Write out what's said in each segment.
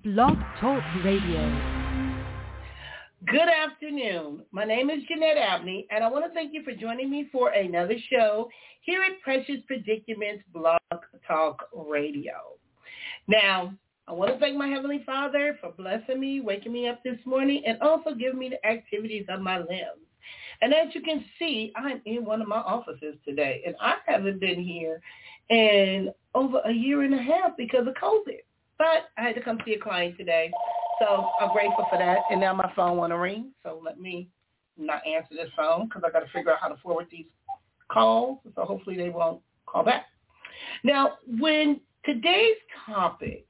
Blog Talk Radio. Good afternoon. My name is Jeanette Abney, and I want to thank you for joining me for another show here at Precious Predicaments Blog Talk Radio. Now, I want to thank my Heavenly Father for blessing me, waking me up this morning, and also giving me the activities of my limbs. And as you can see, I'm in one of my offices today, and I haven't been here in over a year and a half because of COVID. But I had to come see a client today, so I'm grateful for that. And now my phone want to ring, so let me not answer this phone because I got to figure out how to forward these calls, so hopefully they won't call back. Now, when today's topic,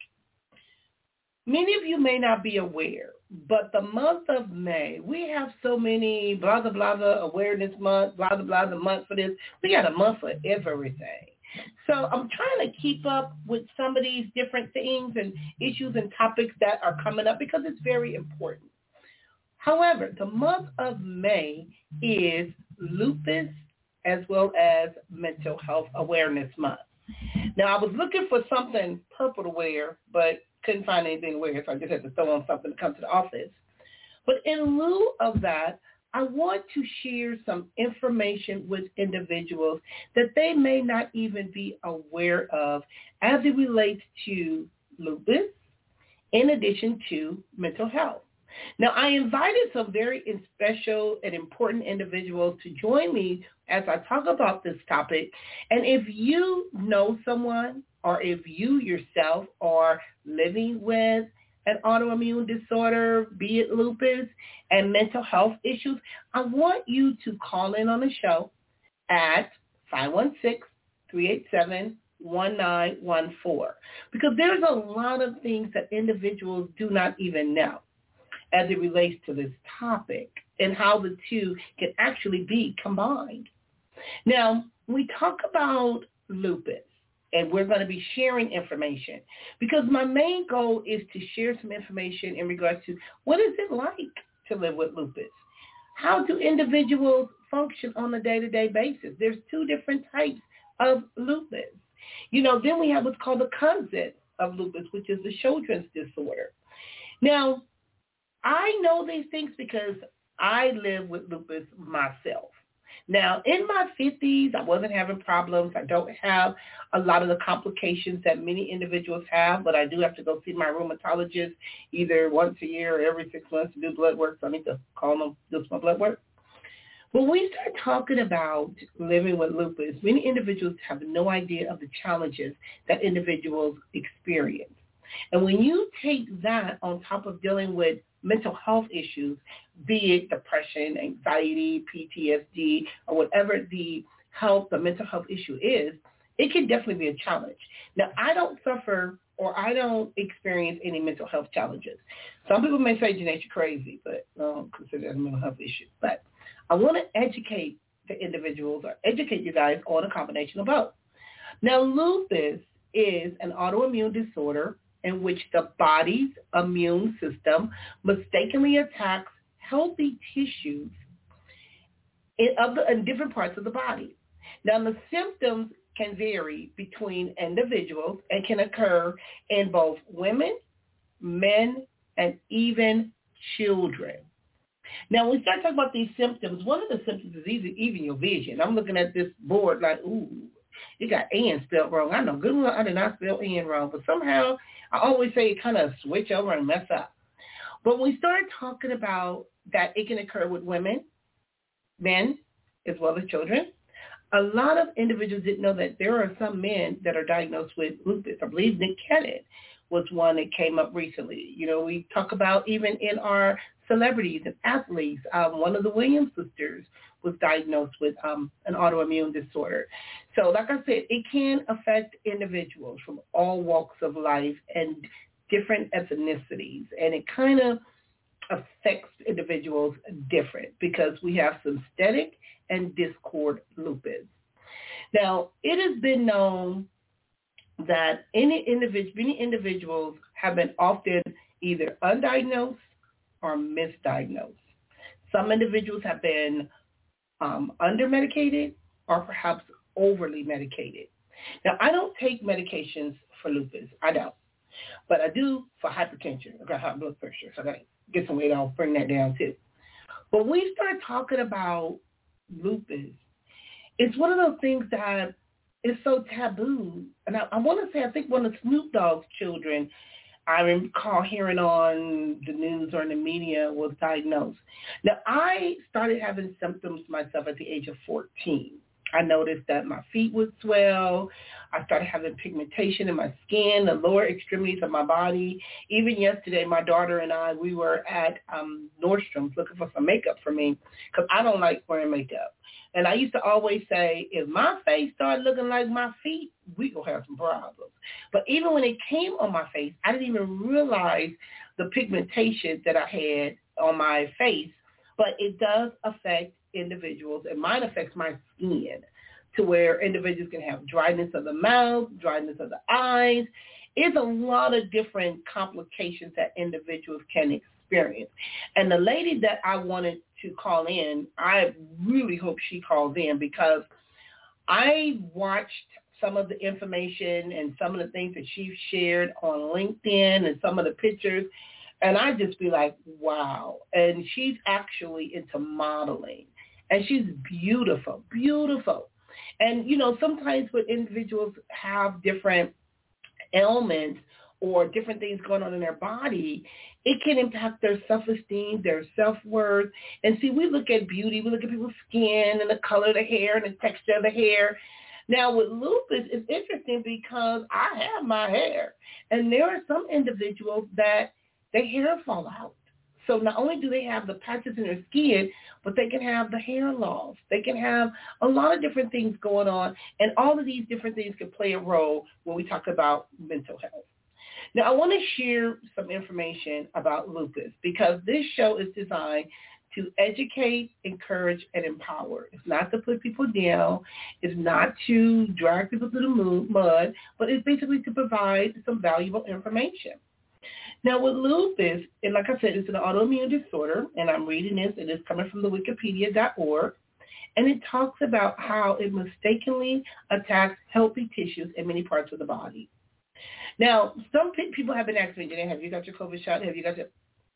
many of you may not be aware, but the month of May, we have so many blah, blah, blah, blah, awareness month, blah, blah, blah, the month for this. We got a month for everything. So I'm trying to keep up with some of these different things and issues and topics that are coming up because it's very important. However, the month of May is lupus as well as mental health awareness month. Now, I was looking for something purple to wear, but couldn't find anything to wear, so I just had to throw on something to come to the office. But in lieu of that, I want to share some information with individuals that they may not even be aware of as it relates to lupus, in addition to mental health. Now, I invited some very special and important individuals to join me as I talk about this topic. And if you know someone or if you yourself are living with an autoimmune disorder, be it lupus, and mental health issues, I want you to call in on the show at 516-387-1914 because there's a lot of things that individuals do not even know as it relates to this topic and how the two can actually be combined. Now, we talk about lupus, and we're going to be sharing information because my main goal is to share some information in regards to what is it like to live with lupus? How do individuals function on a day-to-day basis? There's two different types of lupus. Then we have what's called the cousin of lupus, which is the Sjogren's disorder. Now, I know these things because I live with lupus myself. Now, in my 50s, I wasn't having problems. I don't have a lot of the complications that many individuals have, but I do have to go see my rheumatologist either once a year or every 6 months to do blood work, so I need to call them, do some blood work. When we start talking about living with lupus, many individuals have no idea of the challenges that individuals experience. And when you take that on top of dealing with mental health issues, be it depression, anxiety, PTSD, or whatever the mental health issue is, it can definitely be a challenge. Now, I don't suffer or I don't experience any mental health challenges. Some people may say, Jeanette, you're crazy, but I don't consider it a mental health issue. But I want to educate the individuals or educate you guys on a combination of both. Now, lupus is an autoimmune disorder in which the body's immune system mistakenly attacks healthy tissues in different parts of the body. Now, the symptoms can vary between individuals and can occur in both women, men, and even children. Now, when we start talking about these symptoms, one of the symptoms is even your vision. I'm looking at this board like, ooh, you got N spelled wrong. I know good well I did not spell N wrong, but somehow I always say it kind of switch over and mess up. But when we start talking about that it can occur with women, men, as well as children, a lot of individuals didn't know that there are some men that are diagnosed with lupus. I believe Nick Cannon was one that came up recently. We talk about even in our celebrities and athletes, one of the Williams sisters was diagnosed with an autoimmune disorder. So like I said, it can affect individuals from all walks of life and different ethnicities, and it kind of affects individuals different because we have synthetic and discord lupus. Now, it has been known that many individuals have been often either undiagnosed or misdiagnosed. Some individuals have been under-medicated or perhaps overly medicated. Now, I don't take medications for lupus. I don't. But I do for hypertension. I got high blood pressure, so I got to get some weight off, bring that down too. But we start talking about lupus. It's one of those things that is so taboo. And I want to say, I think one of Snoop Dogg's children, I recall hearing on the news or in the media, was diagnosed. Now, I started having symptoms myself at the age of 14. I noticed that my feet would swell. I started having pigmentation in my skin, the lower extremities of my body. Even yesterday, my daughter and I, we were at Nordstrom's looking for some makeup for me because I don't like wearing makeup. And I used to always say, if my face started looking like my feet, we going to have some problems. But even when it came on my face, I didn't even realize the pigmentation that I had on my face. But it does affect individuals, and mine affects my skin to where individuals can have dryness of the mouth, dryness of the eyes. It's a lot of different complications that individuals can experience. And the lady that I wanted to call in, I really hope she calls in because I watched some of the information and some of the things that she shared on LinkedIn and some of the pictures, and I just be like, wow. And she's actually into modeling. And she's beautiful, beautiful. And, you know, sometimes when individuals have different ailments or different things going on in their body, it can impact their self-esteem, their self-worth. And see, we look at beauty, we look at people's skin and the color of the hair and the texture of the hair. Now, with lupus, it's interesting because I have my hair. And there are some individuals that their hair fall out. So not only do they have the patches in their skin, but they can have the hair loss. They can have a lot of different things going on, and all of these different things can play a role when we talk about mental health. Now, I want to share some information about lupus because this show is designed to educate, encourage, and empower. It's not to put people down. It's not to drag people through the mud, but it's basically to provide some valuable information. Now, with lupus, and like I said, it's an autoimmune disorder, and I'm reading this, and it's coming from the wikipedia.org, and it talks about how it mistakenly attacks healthy tissues in many parts of the body. Now, some people have been asking me, Janae, have you got your COVID shot? Have you got your...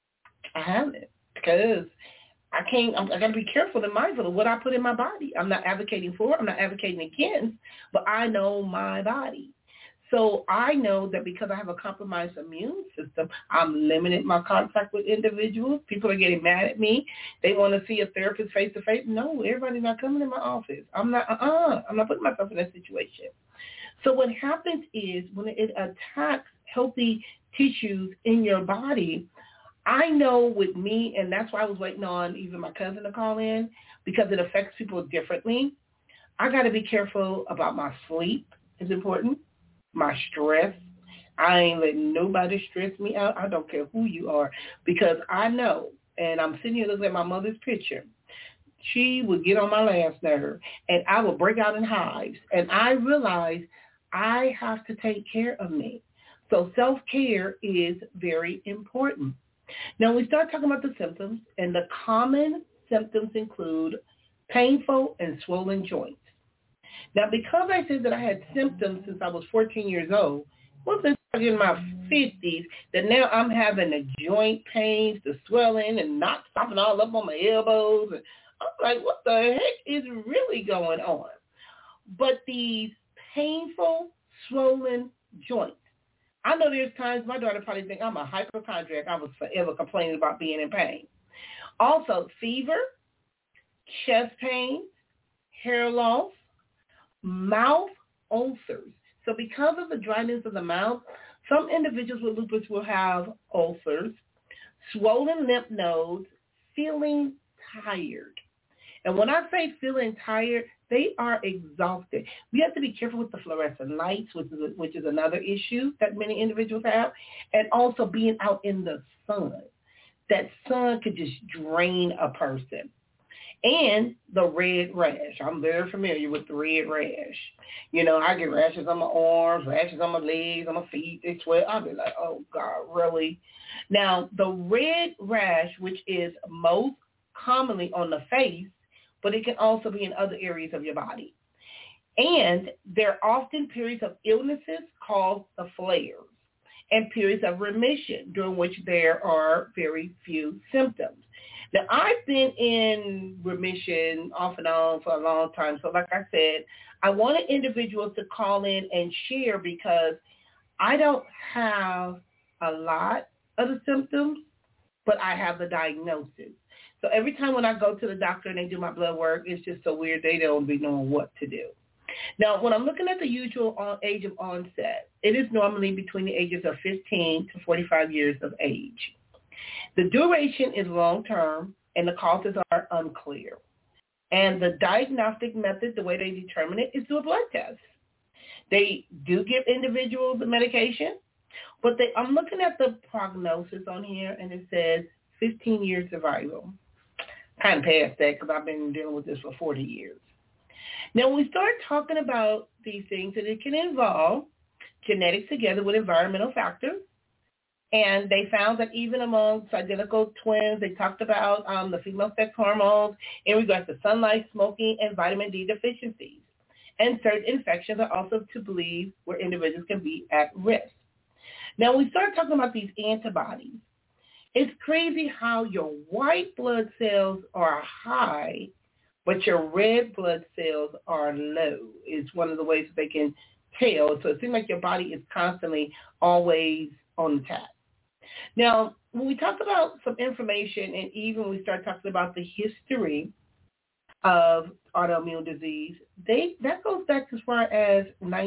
I haven't, because I got to be careful and mindful of what I put in my body. I'm not advocating for, I'm not advocating against, but I know my body. So I know that because I have a compromised immune system, I'm limiting my contact with individuals. People are getting mad at me. They want to see a therapist face-to-face. No, everybody's not coming in my office. I'm not putting myself in that situation. So what happens is when it attacks healthy tissues in your body, I know with me, and that's why I was waiting on even my cousin to call in, because it affects people differently. I got to be careful about my sleep. It's important. My stress. I ain't letting nobody stress me out. I don't care who you are, because I know, and I'm sitting here looking at my mother's picture. She would get on my last nerve, and I would break out in hives. And I realized I have to take care of me. So self-care is very important. Now, we start talking about the symptoms, and the common symptoms include painful and swollen joints. Now, because I said that I had symptoms since I was 14 years old, well, since I was in my 50s, that now I'm having the joint pains, the swelling, and knots stopping all up on my elbows. And I'm like, what the heck is really going on? But these painful, swollen joints, I know there's times my daughter probably think I'm a hypochondriac. I was forever complaining about being in pain. Also, fever, chest pain, hair loss, mouth ulcers. So because of the dryness of the mouth, some individuals with lupus will have ulcers, swollen lymph nodes, feeling tired. And when I say feeling tired, they are exhausted. We have to be careful with the fluorescent lights, which is another issue that many individuals have, and also being out in the sun. That sun could just drain a person. And the red rash. I'm very familiar with the red rash. You know, I get rashes on my arms, rashes on my legs, on my feet. They swell. I'll be like, oh, God, really? Now, the red rash, which is most commonly on the face, but it can also be in other areas of your body. And there are often periods of illnesses called the flares. and periods of remission during which there are very few symptoms. Now, I've been in remission off and on for a long time. So like I said, I wanted individuals to call in and share because I don't have a lot of the symptoms, but I have the diagnosis. So every time when I go to the doctor and they do my blood work, it's just so weird. They don't be knowing what to do. Now, when I'm looking at the usual age of onset, it is normally between the ages of 15 to 45 years of age. The duration is long-term, and the causes are unclear. And the diagnostic method, the way they determine it, is through a blood test. They do give individuals the medication, but I'm looking at the prognosis on here, and it says 15-year survival. Kind of past that because I've been dealing with this for 40 years. Now, when we start talking about these things, and it can involve genetics together with environmental factors, and they found that even amongst identical twins, they talked about the female sex hormones in regards to sunlight, smoking, and vitamin D deficiencies. And certain infections are also to believe where individuals can be at risk. Now, when we start talking about these antibodies, it's crazy how your white blood cells are high, but your red blood cells are low. It's one of the ways that they can tell. So it seems like your body is constantly always on tap. Now, when we talk about some information, and even when we start talking about the history of autoimmune disease, that goes back as far as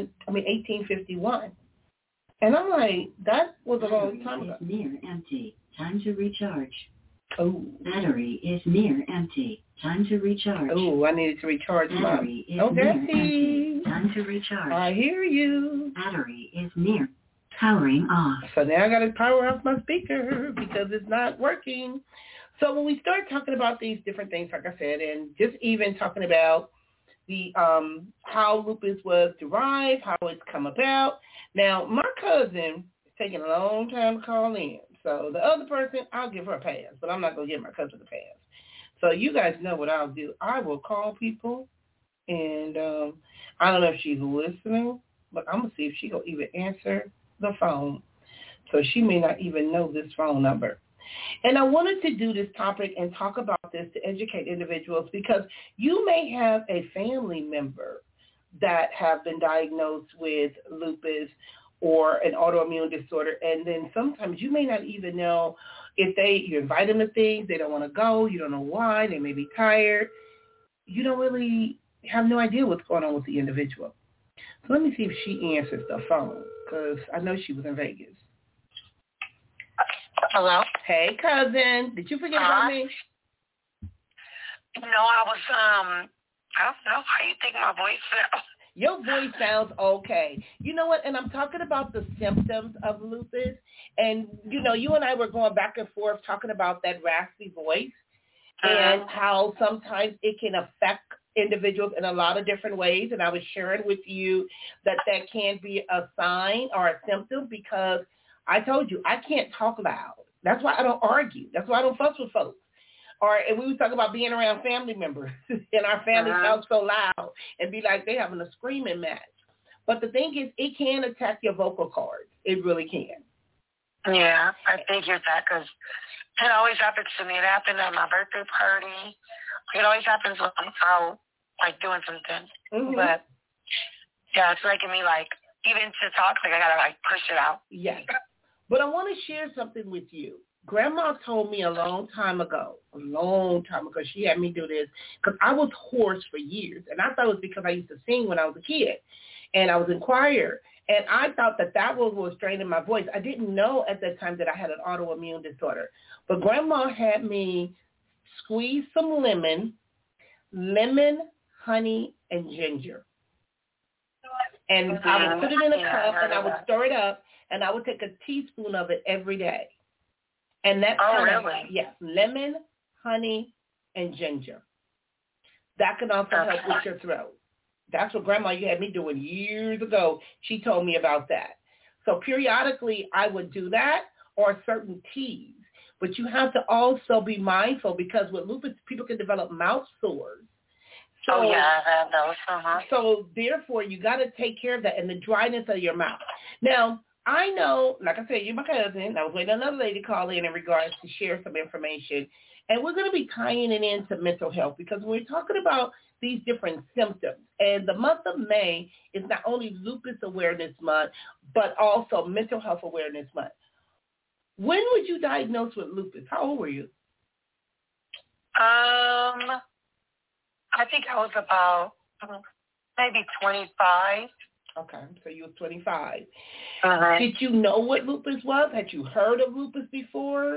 1851. And I'm like, that was a long time ago. Near empty. Time to recharge. Oh. Battery is near empty. Time to recharge. Oh, I needed to recharge my battery is near empty. Time to recharge. I hear you. Battery is near. Powering off. So now I got to power off my speaker because it's not working. So when we start talking about these different things, like I said, and just even talking about the how lupus was derived, how it's come about. Now, my cousin is taking a long time to call in. So the other person, I'll give her a pass, but I'm not going to give my cousin a pass. So you guys know what I'll do. I will call people, and I don't know if she's listening, but I'm going to see if she's going to even answer the phone. So she may not even know this phone number. And I wanted to do this topic and talk about this to educate individuals because you may have a family member that have been diagnosed with lupus or an autoimmune disorder, and then sometimes you may not even know if you invite them to things, they don't want to go, you don't know why, they may be tired. You don't really have no idea what's going on with the individual. So let me see if she answers the phone because I know she was in Vegas. Hello? Hey, cousin. Did you forget about me? No, I was, I don't know. How you think my voice sounds? Your voice sounds okay. You know what? And I'm talking about the symptoms of lupus. And, you know, you and I were going back and forth talking about that raspy voice and how sometimes it can affect individuals in a lot of different ways. And I was sharing with you that can be a sign or a symptom because I told you I can't talk loud. That's why I don't argue. That's why I don't fuss with folks. Or and we would talk about being around family members and our family sounds so loud and be like they having a screaming match. But the thing is, it can attack your vocal cords. It really can. Yeah, I figured that because it always happens to me. It happened at my birthday party. It always happens when I'm out, like, doing something. Mm-hmm. But, yeah, it's making me, like, even to talk, like, I got to, like, push it out. Yes. But I want to share something with you. Grandma told me a long time ago, she had me do this, because I was hoarse for years. And I thought it was because I used to sing when I was a kid. And I was in choir. And I thought that was what was straining my voice. I didn't know at that time that I had an autoimmune disorder. But Grandma had me squeeze some lemon, honey, and ginger. And I would put it in a cup, and I would stir it up, and I would take a teaspoon of it every day. And that's really? Yes, lemon, honey, and ginger. That can also help with your throat. That's what Grandma you had me doing years ago. She told me about that. So periodically I would do that or certain teas. But you have to also be mindful because with lupus, people can develop mouth sores. So, yeah, I've had those. So therefore, you got to take care of that and the dryness of your mouth. Now, I know, like I said, you're my cousin. I was waiting on another lady to call in regards to share some information. And we're going to be tying it into mental health because we're talking about these different symptoms. And the month of May is not only Lupus Awareness Month, but also Mental Health Awareness Month. When was you diagnosed with lupus? How old were you? I think I was about maybe 25. Okay, so you were 25. Uh-huh. Did you know what lupus was? Had you heard of lupus before?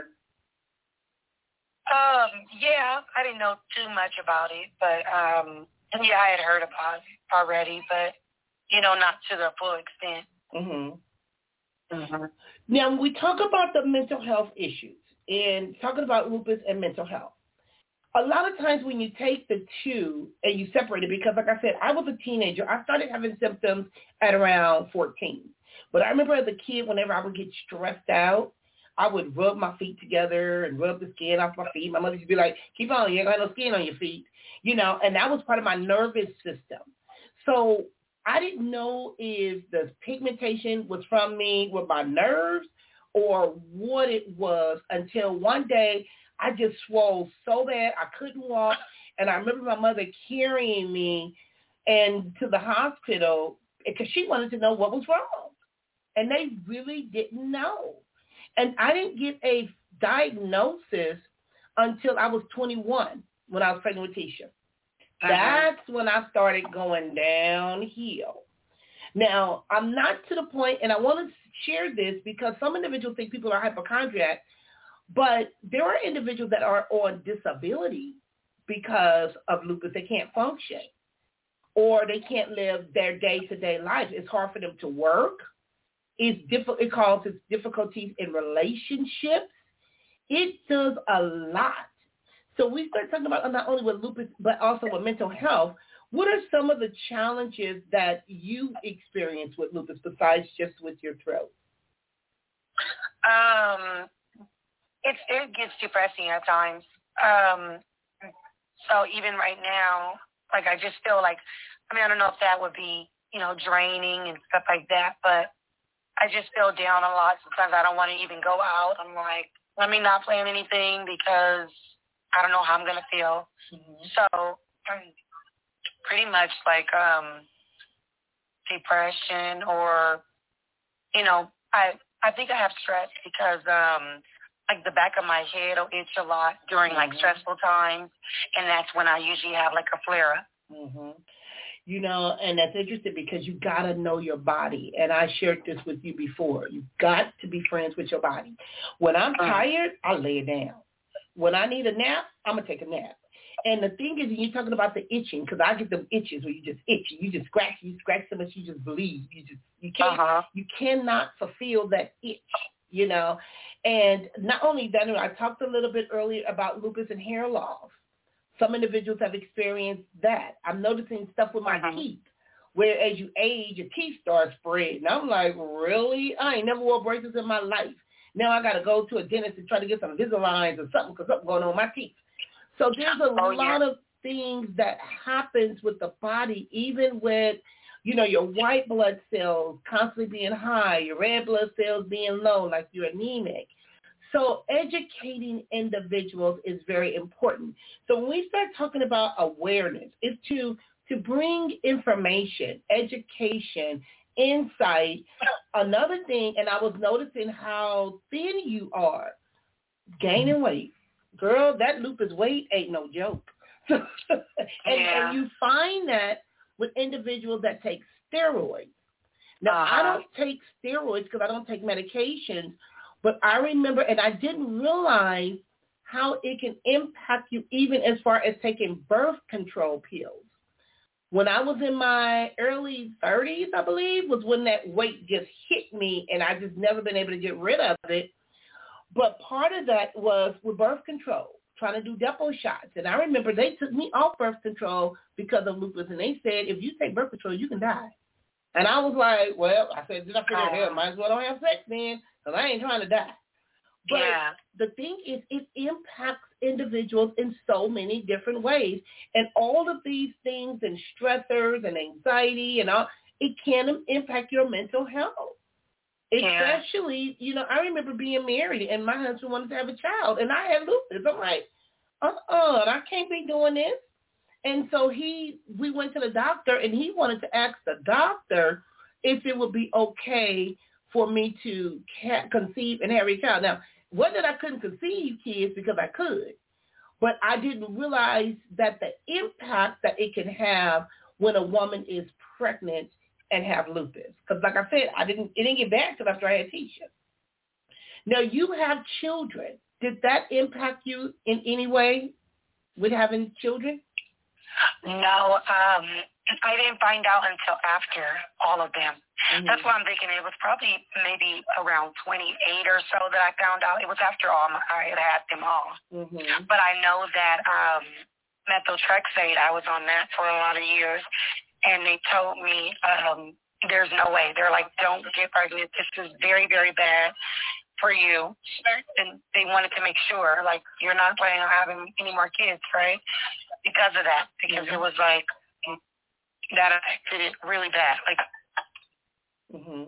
Yeah, I didn't know too much about it, but yeah, I had heard about it already, but not to the full extent. Mm-hmm. Mm-hmm. Now, when we talk about the mental health issues and talking about lupus and mental health, a lot of times when you take the two and you separate it, because like I said, I was a teenager. I started having symptoms at around 14. But I remember as a kid, whenever I would get stressed out, I would rub my feet together and rub the skin off my feet. My mother used to be like, keep on, you ain't got no skin on your feet, and that was part of my nervous system. So I didn't know if the pigmentation was from me with my nerves or what it was until one day I just swole so bad I couldn't walk. And I remember my mother carrying me and to the hospital because she wanted to know what was wrong. And they really didn't know. And I didn't get a diagnosis until I was 21 when I was pregnant with Tisha. Uh-huh. That's when I started going downhill. Now, I'm not to the point, and I want to share this because some individuals think people are hypochondriac, but there are individuals that are on disability because of lupus. They can't function or they can't live their day-to-day life. It's hard for them to work. It causes difficulties in relationships. It does a lot. So we start talking about not only with lupus, but also with mental health. What are some of the challenges that you experience with lupus besides just with your throat? It gets depressing at times. So even right now, like I just feel like, I don't know if that would be, draining and stuff like that, but I just feel down a lot. Sometimes I don't want to even go out. I'm like, let me not plan anything because I don't know how I'm going to feel. Mm-hmm. So pretty much like depression or, I think I have stress because like the back of my head will itch a lot during like stressful times. And that's when I usually have like a flare-up. Mm-hmm. And that's interesting because you got to know your body. And I shared this with you before. You've got to be friends with your body. When I'm tired, I lay it down. When I need a nap, I'm going to take a nap. And the thing is, you're talking about the itching, because I get them itches where you just itch. You just scratch so much you just bleed. You cannot fulfill that itch, And not only that, I talked a little bit earlier about lupus and hair loss. Some individuals have experienced that. I'm noticing stuff with my teeth, where as you age, your teeth start spreading. I'm like, really? I ain't never wore braces in my life. Now I got to go to a dentist and try to get some Invisalign or something because something's going on with my teeth. So there's a lot of things that happens with the body, even with, your white blood cells constantly being high, your red blood cells being low, like you're anemic. So educating individuals is very important. So when we start talking about awareness, it's to bring information, education, insight. Another thing, and I was noticing how thin you are, gaining weight. Girl, that lupus weight ain't no joke. and you find that with individuals that take steroids. Now, I don't take steroids because I don't take medications, but I remember, and I didn't realize how it can impact you even as far as taking birth control pills. When I was in my early 30s, I believe, was when that weight just hit me, and I just never been able to get rid of it. But part of that was with birth control, trying to do depot shots. And I remember they took me off birth control because of lupus, and they said, if you take birth control, you can die. And I was like, well, I said, did I figure hell, might as well don't have sex then, because I ain't trying to die. But the thing is, it impacts individuals in so many different ways. And all of these things and stressors and anxiety and all, it can impact your mental health. Especially, I remember being married and my husband wanted to have a child and I had lupus. I'm like, I can't be doing this. And so we went to the doctor and he wanted to ask the doctor if it would be okay for me to conceive and have a child. Now, wasn't that I couldn't conceive kids because I could, but I didn't realize that the impact that it can have when a woman is pregnant and have lupus. Because like I said, it didn't get bad until after I had Tisha. Now, you have children. Did that impact you in any way with having children? No, I didn't find out until after all of them. Mm-hmm. That's why I'm thinking it was probably maybe around 28 or so that I found out. It was after I had them all. Mm-hmm. But I know that methotrexate, I was on that for a lot of years, and they told me there's no way. They're like, don't get pregnant. This is very, very bad for you. And they wanted to make sure, like, you're not planning on having any more kids, right? Because of that, because it was like that affected it really bad. Like,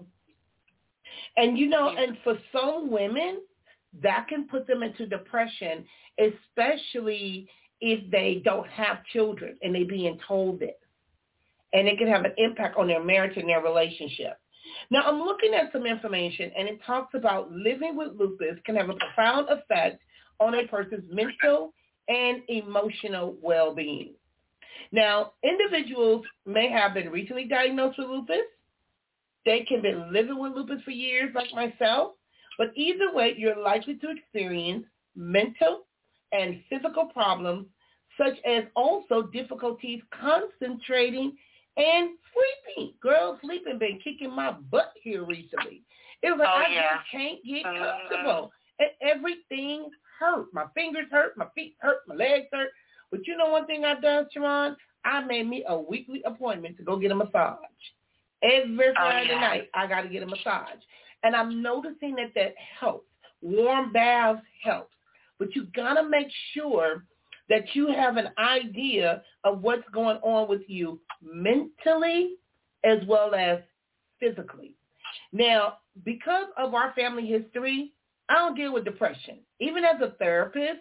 and and for some women, that can put them into depression, especially if they don't have children and they being told this, and it can have an impact on their marriage and their relationship. Now, I'm looking at some information, and it talks about living with lupus can have a profound effect on a person's mental and emotional well-being. Now, individuals may have been recently diagnosed with lupus. They can be living with lupus for years like myself, but either way, you're likely to experience mental and physical problems, such as also difficulties concentrating and sleeping. Girl, sleeping been kicking my butt here recently. It was like I just can't get comfortable. And everything hurt. My fingers hurt, my feet hurt, my legs hurt. But you know one thing I've done, Sharon? I made me a weekly appointment to go get a massage. Every Friday night, I got to get a massage. And I'm noticing that helps. Warm baths helps. But you got to make sure that you have an idea of what's going on with you mentally as well as physically. Now, because of our family history, I don't deal with depression. Even as a therapist,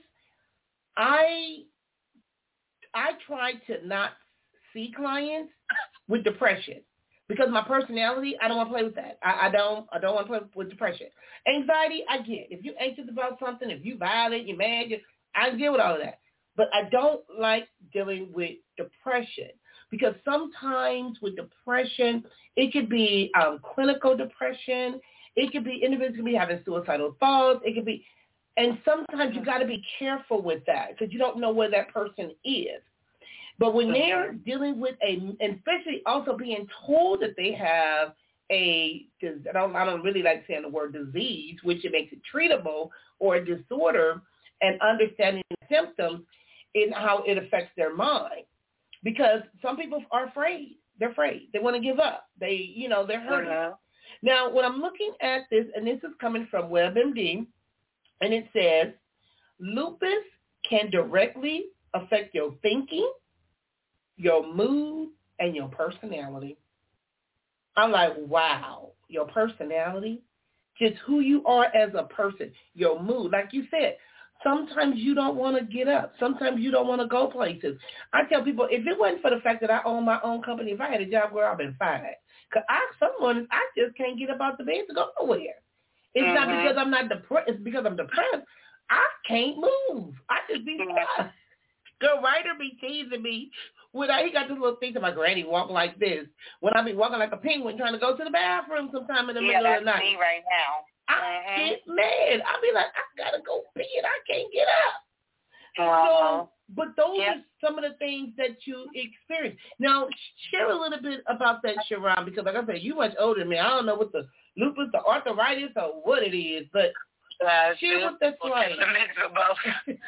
I try to not see clients with depression because my personality, I don't want to play with that. I don't want to play with depression. Anxiety, I get. If you're anxious about something, if you're violent, you're mad, I deal with all of that. But I don't like dealing with depression because sometimes with depression, it could be clinical depression. It could be individuals could be having suicidal thoughts. It could be, and sometimes you got to be careful with that because you don't know where that person is. But when they're dealing with and especially also being told that they have I don't really like saying the word disease, which it makes it treatable, or a disorder, and understanding the symptoms in how it affects their mind. Because some people are afraid. They're afraid. They want to give up. They're hurting. Now, when I'm looking at this, and this is coming from WebMD, and it says, lupus can directly affect your thinking, your mood, and your personality. I'm like, wow, your personality, just who you are as a person, your mood. Like you said, sometimes you don't want to get up. Sometimes you don't want to go places. I tell people, if it wasn't for the fact that I own my own company, if I had a job where I've been fired, because some mornings I just can't get up out the bed to go nowhere. It's not because I'm not depressed. It's because I'm depressed. I can't move. I just be stuck. The writer be teasing me. He got this little thing to my granny walk like this. When I be walking like a penguin trying to go to the bathroom sometime in the middle of the night. Yeah, that's me right now. I get mad. I be like, I gotta go pee and I can't get up. So, but those are some of the things that you experience. Now, share a little bit about that, Sharon, because like I said, you're much older than me. I don't know what the lupus, the arthritis, or what it is, but share what that's like. It's a mix of both.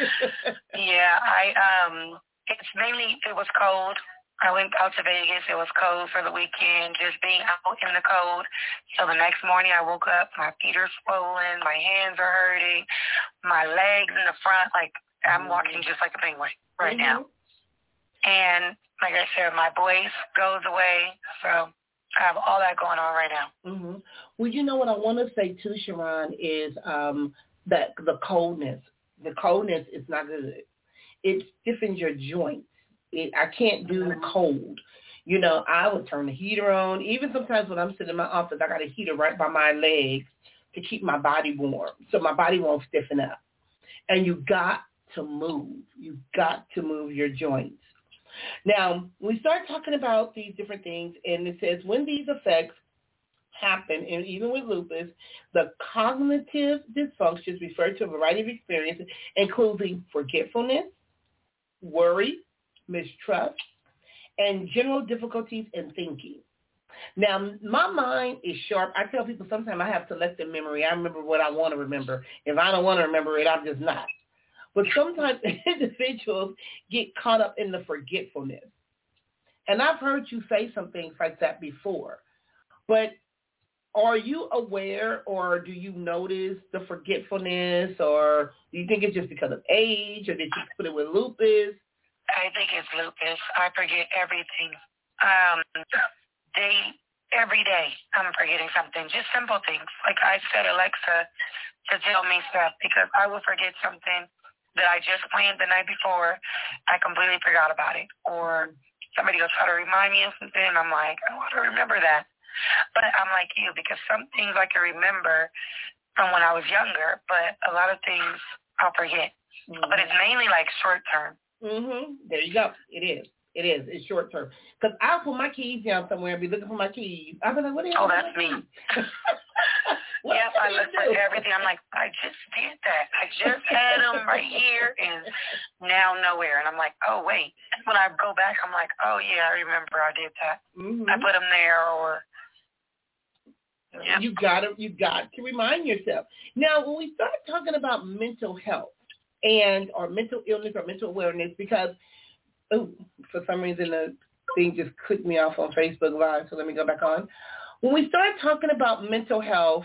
It's mainly, it was cold. I went out to Vegas. It was cold for the weekend, just being out in the cold. So the next morning I woke up, my feet are swollen, my hands are hurting, my legs in the front, like I'm walking just like a penguin right now. And like I said, my voice goes away. So I have all that going on right now. Mm-hmm. Well, you know what I want to say too, Sharon, is that the coldness. The coldness is not good. It stiffens your joints. I can't do cold. You know, I would turn the heater on. Even sometimes when I'm sitting in my office, I got a heater right by my legs to keep my body warm, so my body won't stiffen up. And you got to move. You got to move your joints. Now, we start talking about these different things, and it says when these effects happen, and even with lupus, the cognitive dysfunctions refer to a variety of experiences, including forgetfulness, worry, mistrust, and general difficulties in thinking. Now, my mind is sharp. I tell people sometimes I have selective memory. I remember what I want to remember. If I don't want to remember it, I'm just not. But sometimes individuals get caught up in the forgetfulness. And I've heard you say some things like that before. But are you aware, or do you notice the forgetfulness, or do you think it's just because of age, or did you put it with lupus? I think it's lupus. I forget everything. Every day I'm forgetting something, just simple things. Like I set Alexa to tell me stuff because I will forget something that I just planned the night before. I completely forgot about it. Or somebody will try to remind me of something, and I'm like, I want to remember that. But I'm like you, because some things I can remember from when I was younger, but a lot of things I'll forget. Mm-hmm. But it's mainly like short term. Mm-hmm. There you go. It is. It is. It's short term. Because I'll put my keys down somewhere and be looking for my keys. I'll be like, what the hell? Oh, that's me. Yep, I look for everything. I'm like, I just did that. I just had them right here and now nowhere. And I'm like, oh, wait. When I go back, I'm like, oh, yeah, I remember I did that. Mm-hmm. I put them there or... Yep. You got to remind yourself. Now, when we start talking about mental health or mental illness or mental awareness, because for some reason the thing just clicked me off on Facebook Live, so let me go back on. When we start talking about mental health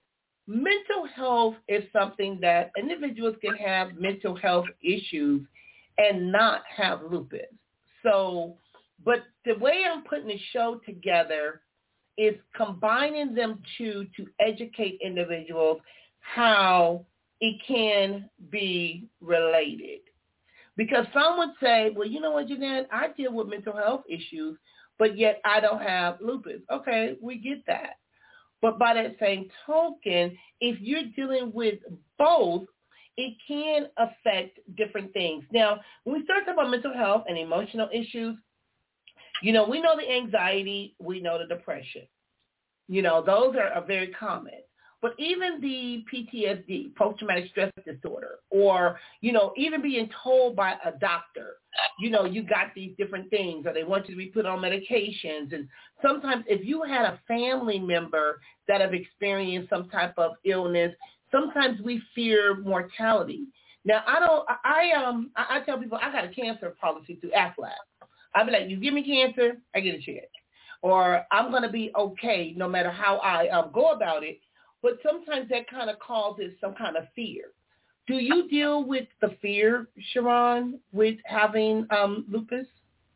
is something that individuals can have mental health issues and not have lupus. So, but the way I'm putting the show together is combining them to educate individuals how it can be related. Because some would say, well, you know what, Jeanette, I deal with mental health issues, but yet I don't have lupus. Okay, we get that. But by that same token, if you're dealing with both, it can affect different things. Now, when we start talking about mental health and emotional issues, you know, we know the anxiety, we know the depression. You know, those are very common. But even the PTSD, post-traumatic stress disorder, or, you know, even being told by a doctor, you know, you got these different things, or they want you to be put on medications. And sometimes if you had a family member that have experienced some type of illness, sometimes we fear mortality. Now, I tell people I got a cancer policy through Aflac. I'll be like, you give me cancer, I get a check. Or I'm going to be okay no matter how I go about it. But sometimes that kind of causes some kind of fear. Do you deal with the fear, Sharon, with having lupus?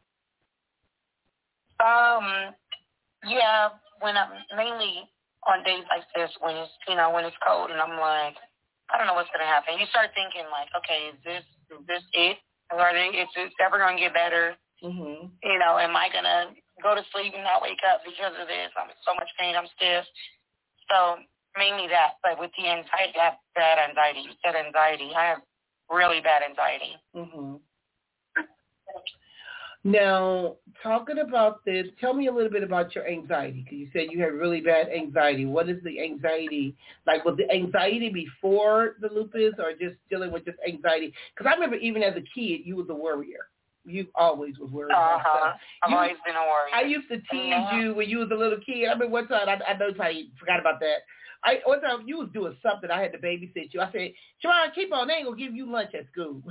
Yeah, when I'm mainly on days like this, when it's, you know, when it's cold and I'm like, I don't know what's going to happen. You start thinking like, okay, is this it? Or is it ever going to get better? Mm-hmm. You know, am I going to go to sleep and not wake up because of this? I'm in so much pain, I'm stiff. So mainly that, but with the anxiety, I have bad anxiety. You said anxiety. I have really bad anxiety. Mm-hmm. Now, talking about this, tell me a little bit about your anxiety, because you said you had really bad anxiety. What is the anxiety? Like, was the anxiety before the lupus, or just dealing with just anxiety? Because I remember even as a kid, you was a worrier. You always was worried about stuff. I've always been a worrier. I used to tease you when you was a little kid. I mean, one time, I know you forgot about that. One time you was doing something, I had to babysit you. I said, Sharon, keep on, they ain't going to give you lunch at school.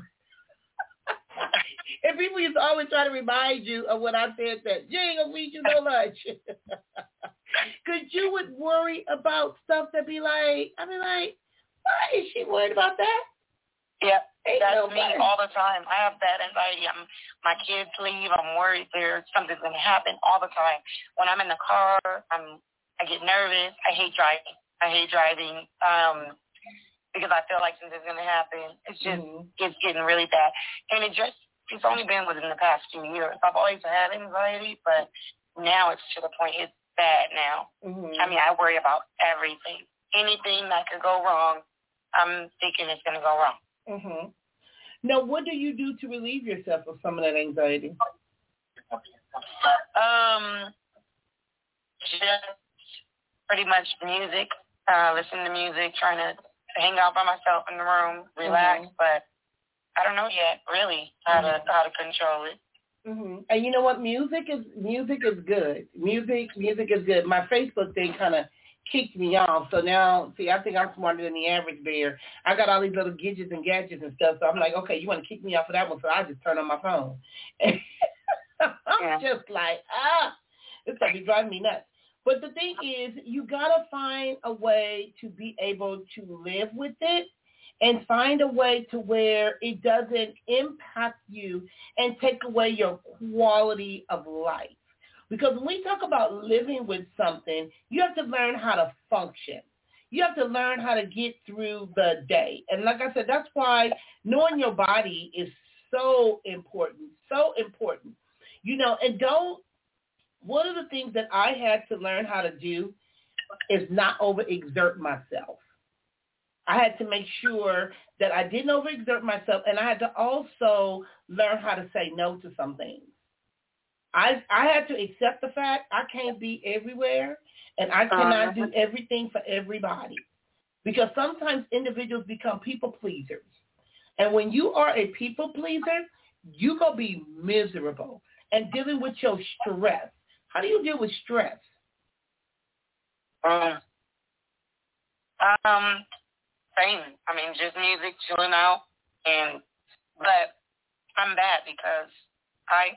And people used to always try to remind you of what I said, that you ain't going to feed you no lunch. Because you would worry about stuff that be like, I mean, like, why is she worried about that? Yep. That's me all the time. I have bad anxiety. My kids leave. I'm worried something's going to happen all the time. When I'm in the car, I get nervous. I hate driving because I feel like something's going to happen. It's just it's getting really bad. And it's only been within the past few years. I've always had anxiety, but now it's to the point it's bad now. I mean, I worry about everything. Anything that could go wrong, I'm thinking it's going to go wrong. Now, what do you do to relieve yourself of some of that anxiety? Just pretty much music, listen to music, trying to hang out by myself in the room, relax, but I don't know yet, really, how to control it. And you know what? Music is good. Music is good. My Facebook thing kind of kicked me off. So now, see, I think I'm smarter than the average bear. I got all these little gadgets and stuff. So I'm like, okay, you want to kick me off of that one? So I just turn on my phone. And I'm just like, it's going to be driving me nuts. But the thing is, you got to find a way to be able to live with it and find a way to where it doesn't impact you and take away your quality of life. Because when we talk about living with something, you have to learn how to function. You have to learn how to get through the day. And like I said, that's why knowing your body is so important, so important. You know, and one of the things that I had to learn how to do is not overexert myself. I had to make sure that I didn't overexert myself, and I had to also learn how to say no to some things. I had to accept the fact I can't be everywhere, and I cannot do everything for everybody, because sometimes individuals become people pleasers. And when you are a people pleaser, you're going to be miserable and dealing with your stress. How do you deal with stress? Same. I mean, just music, chilling out, but I'm bad because I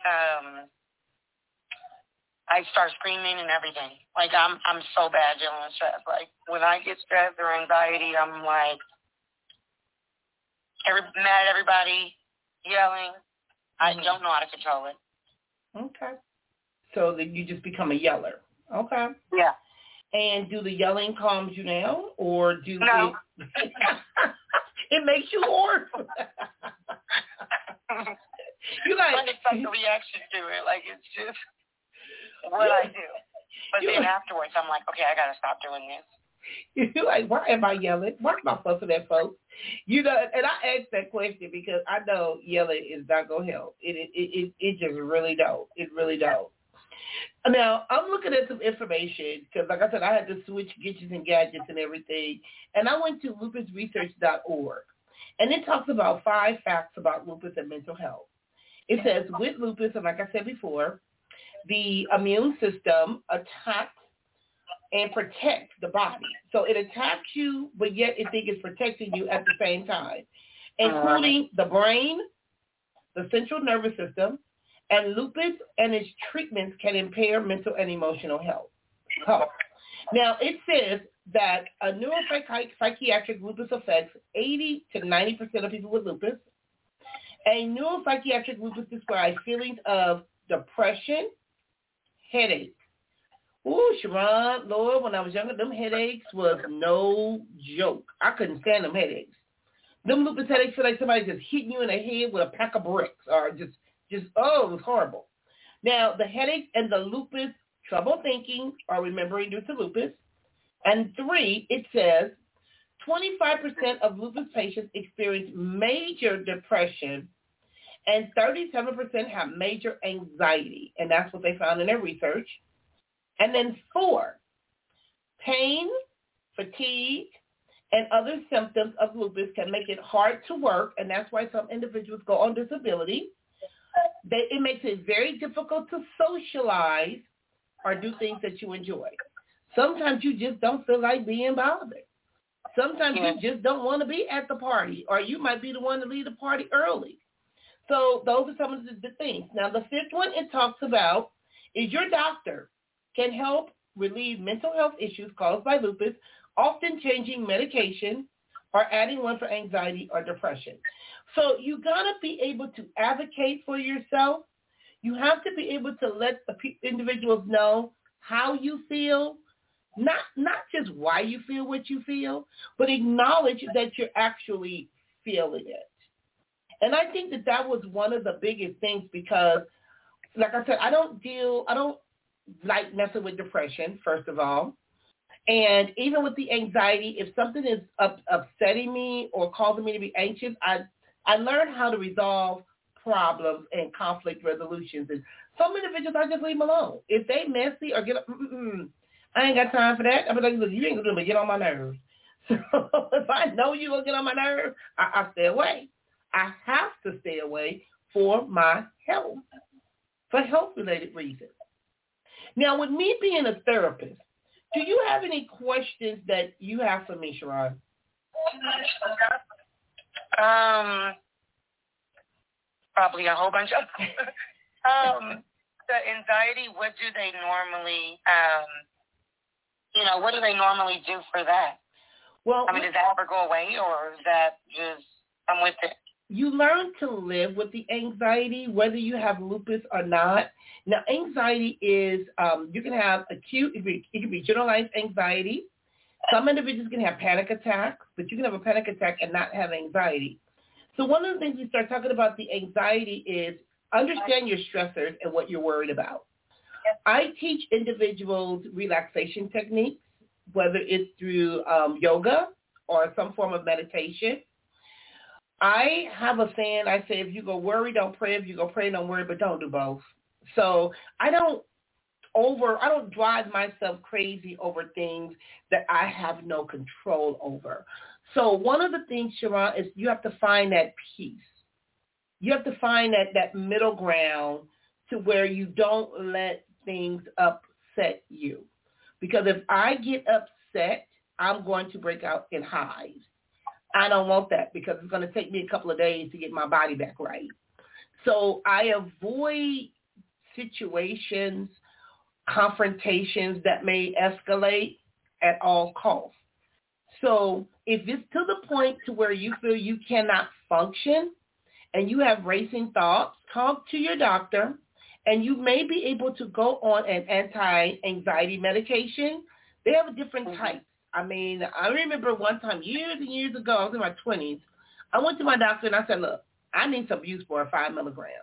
start screaming and everything. Like I'm so bad dealing with stress. Like when I get stressed or anxiety, I'm like mad at everybody, yelling. I don't know how to control it. Okay. So that you just become a yeller. Okay. Yeah. And do the yelling calms you down, or do no. It makes you hoarse? You like I just like the reaction to it. Like it's just what I do. But then afterwards, I'm like, okay, I got to stop doing this. You're like, why am I yelling? Why am I fussing at folks? You know, and I asked that question because I know yelling is not going to help. It just really don't. It really don't. Now, I'm looking at some information because, like I said, I had to switch gadgets and gadgets and everything. And I went to lupusresearch.org. And it talks about 5 facts about lupus and mental health. It says, with lupus, and like I said before, the immune system attacks and protects the body. So it attacks you, but yet it thinks it's protecting you at the same time, including the brain, the central nervous system, and lupus and its treatments can impair mental and emotional health. Now, it says that a neuropsychiatric lupus affects 80 to 90% of people with lupus. A neuropsychiatric lupus describes feelings of depression, headaches. Ooh, Sharon, Lord, when I was younger, them headaches was no joke. I couldn't stand them headaches. Them lupus headaches feel like somebody just hitting you in the head with a pack of bricks, or just it was horrible. Now, the headache and the lupus, trouble thinking or remembering due to lupus. And 3, it says 25% of lupus patients experience major depression, and 37% have major anxiety. And that's what they found in their research. And then 4, pain, fatigue, and other symptoms of lupus can make it hard to work, and that's why some individuals go on disability. It makes it very difficult to socialize or do things that you enjoy. Sometimes you just don't feel like being bothered. Sometimes you just don't want to be at the party, or you might be the one to leave the party early. So those are some of the things. Now, the 5th one it talks about is your doctor can help relieve mental health issues caused by lupus, often changing medication or adding one for anxiety or depression. So you got to be able to advocate for yourself. You have to be able to let the individuals know how you feel, not just why you feel what you feel, but acknowledge that you're actually feeling it. And I think that was one of the biggest things because, like I said, I don't like messing with depression, first of all. And even with the anxiety, if something is upsetting me or causing me to be anxious, I learned how to resolve problems and conflict resolutions. And some individuals, I just leave them alone. If they messy or get up, I ain't got time for that. I'm like, look, you ain't going to get on my nerves. So if I know you're going to get on my nerves, I stay away. I have to stay away for my health, for health-related reasons. Now, with me being a therapist, do you have any questions that you have for me, Sharon? Probably a whole bunch of the anxiety, what do they normally, what do they normally do for that? Well, I mean, does that ever go away, or is that just, I'm with it? You learn to live with the anxiety, whether you have lupus or not. Now, anxiety is, you can have acute, it can be generalized anxiety. Some individuals can have panic attacks, but you can have a panic attack and not have anxiety. So one of the things we start talking about the anxiety is understand your stressors and what you're worried about. I teach individuals relaxation techniques, whether it's through yoga or some form of meditation. I have a saying, I say, if you go worry, don't pray. If you go pray, don't worry, but don't do both. So I don't drive myself crazy over things that I have no control over. So one of the things, Sharon, is you have to find that peace. You have to find that middle ground to where you don't let things upset you. Because if I get upset, I'm going to break out in hives. I don't want that because it's going to take me a couple of days to get my body back right. So I avoid situations, confrontations that may escalate at all costs. So if it's to the point to where you feel you cannot function and you have racing thoughts, talk to your doctor, and you may be able to go on an anti-anxiety medication. They have a different type. I mean, I remember one time years and years ago, I was in my 20s, I went to my doctor and I said, look, I need some Buspar 5 milligrams.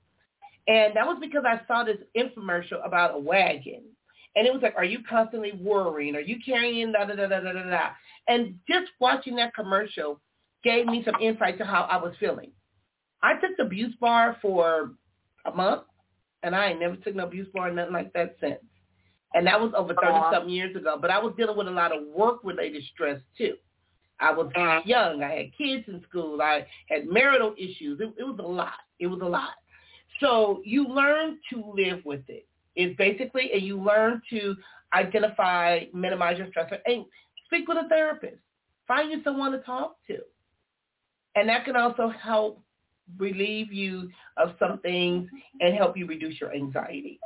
And that was because I saw this infomercial about a wagon. And it was like, are you constantly worrying? Are you carrying da-da-da-da-da-da-da? And just watching that commercial gave me some insight to how I was feeling. I took the Buspar for a month, and I ain't never took no Buspar or nothing like that since. And that was over 30-something years ago. But I was dealing with a lot of work-related stress, too. I was young. I had kids in school. I had marital issues. It was a lot. It was a lot. So you learn to live with it. It's basically, and you learn to identify, minimize your stressor, and speak with a therapist. Find you someone to talk to. And that can also help relieve you of some things and help you reduce your anxiety.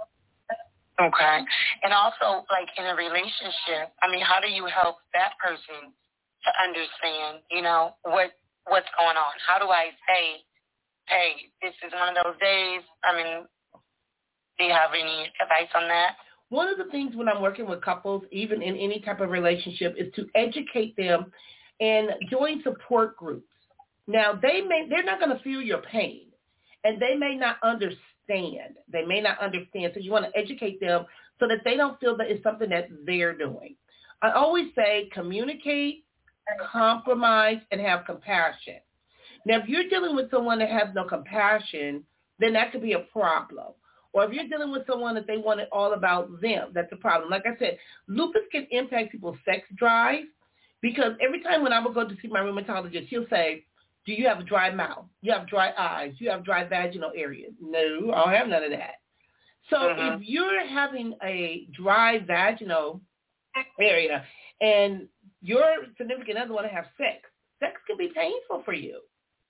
Okay. And also, like, in a relationship, I mean, how do you help that person to understand, what's going on? How do I say, hey, this is one of those days? I mean, do you have any advice on that? One of the things when I'm working with couples, even in any type of relationship, is to educate them and join support groups. Now, they're not going to feel your pain, and they may not understand. They may not understand. So you want to educate them so that they don't feel that it's something that they're doing. I always say communicate, compromise, and have compassion. Now, if you're dealing with someone that has no compassion, then that could be a problem. Or if you're dealing with someone that they want it all about them, that's a problem. Like I said, lupus can impact people's sex drive because every time when I would go to see my rheumatologist, he'll say, do you have a dry mouth? You have dry eyes? You have dry vaginal areas? No, I don't have none of that. So if you're having a dry vaginal area and your significant other want to have sex can be painful for you.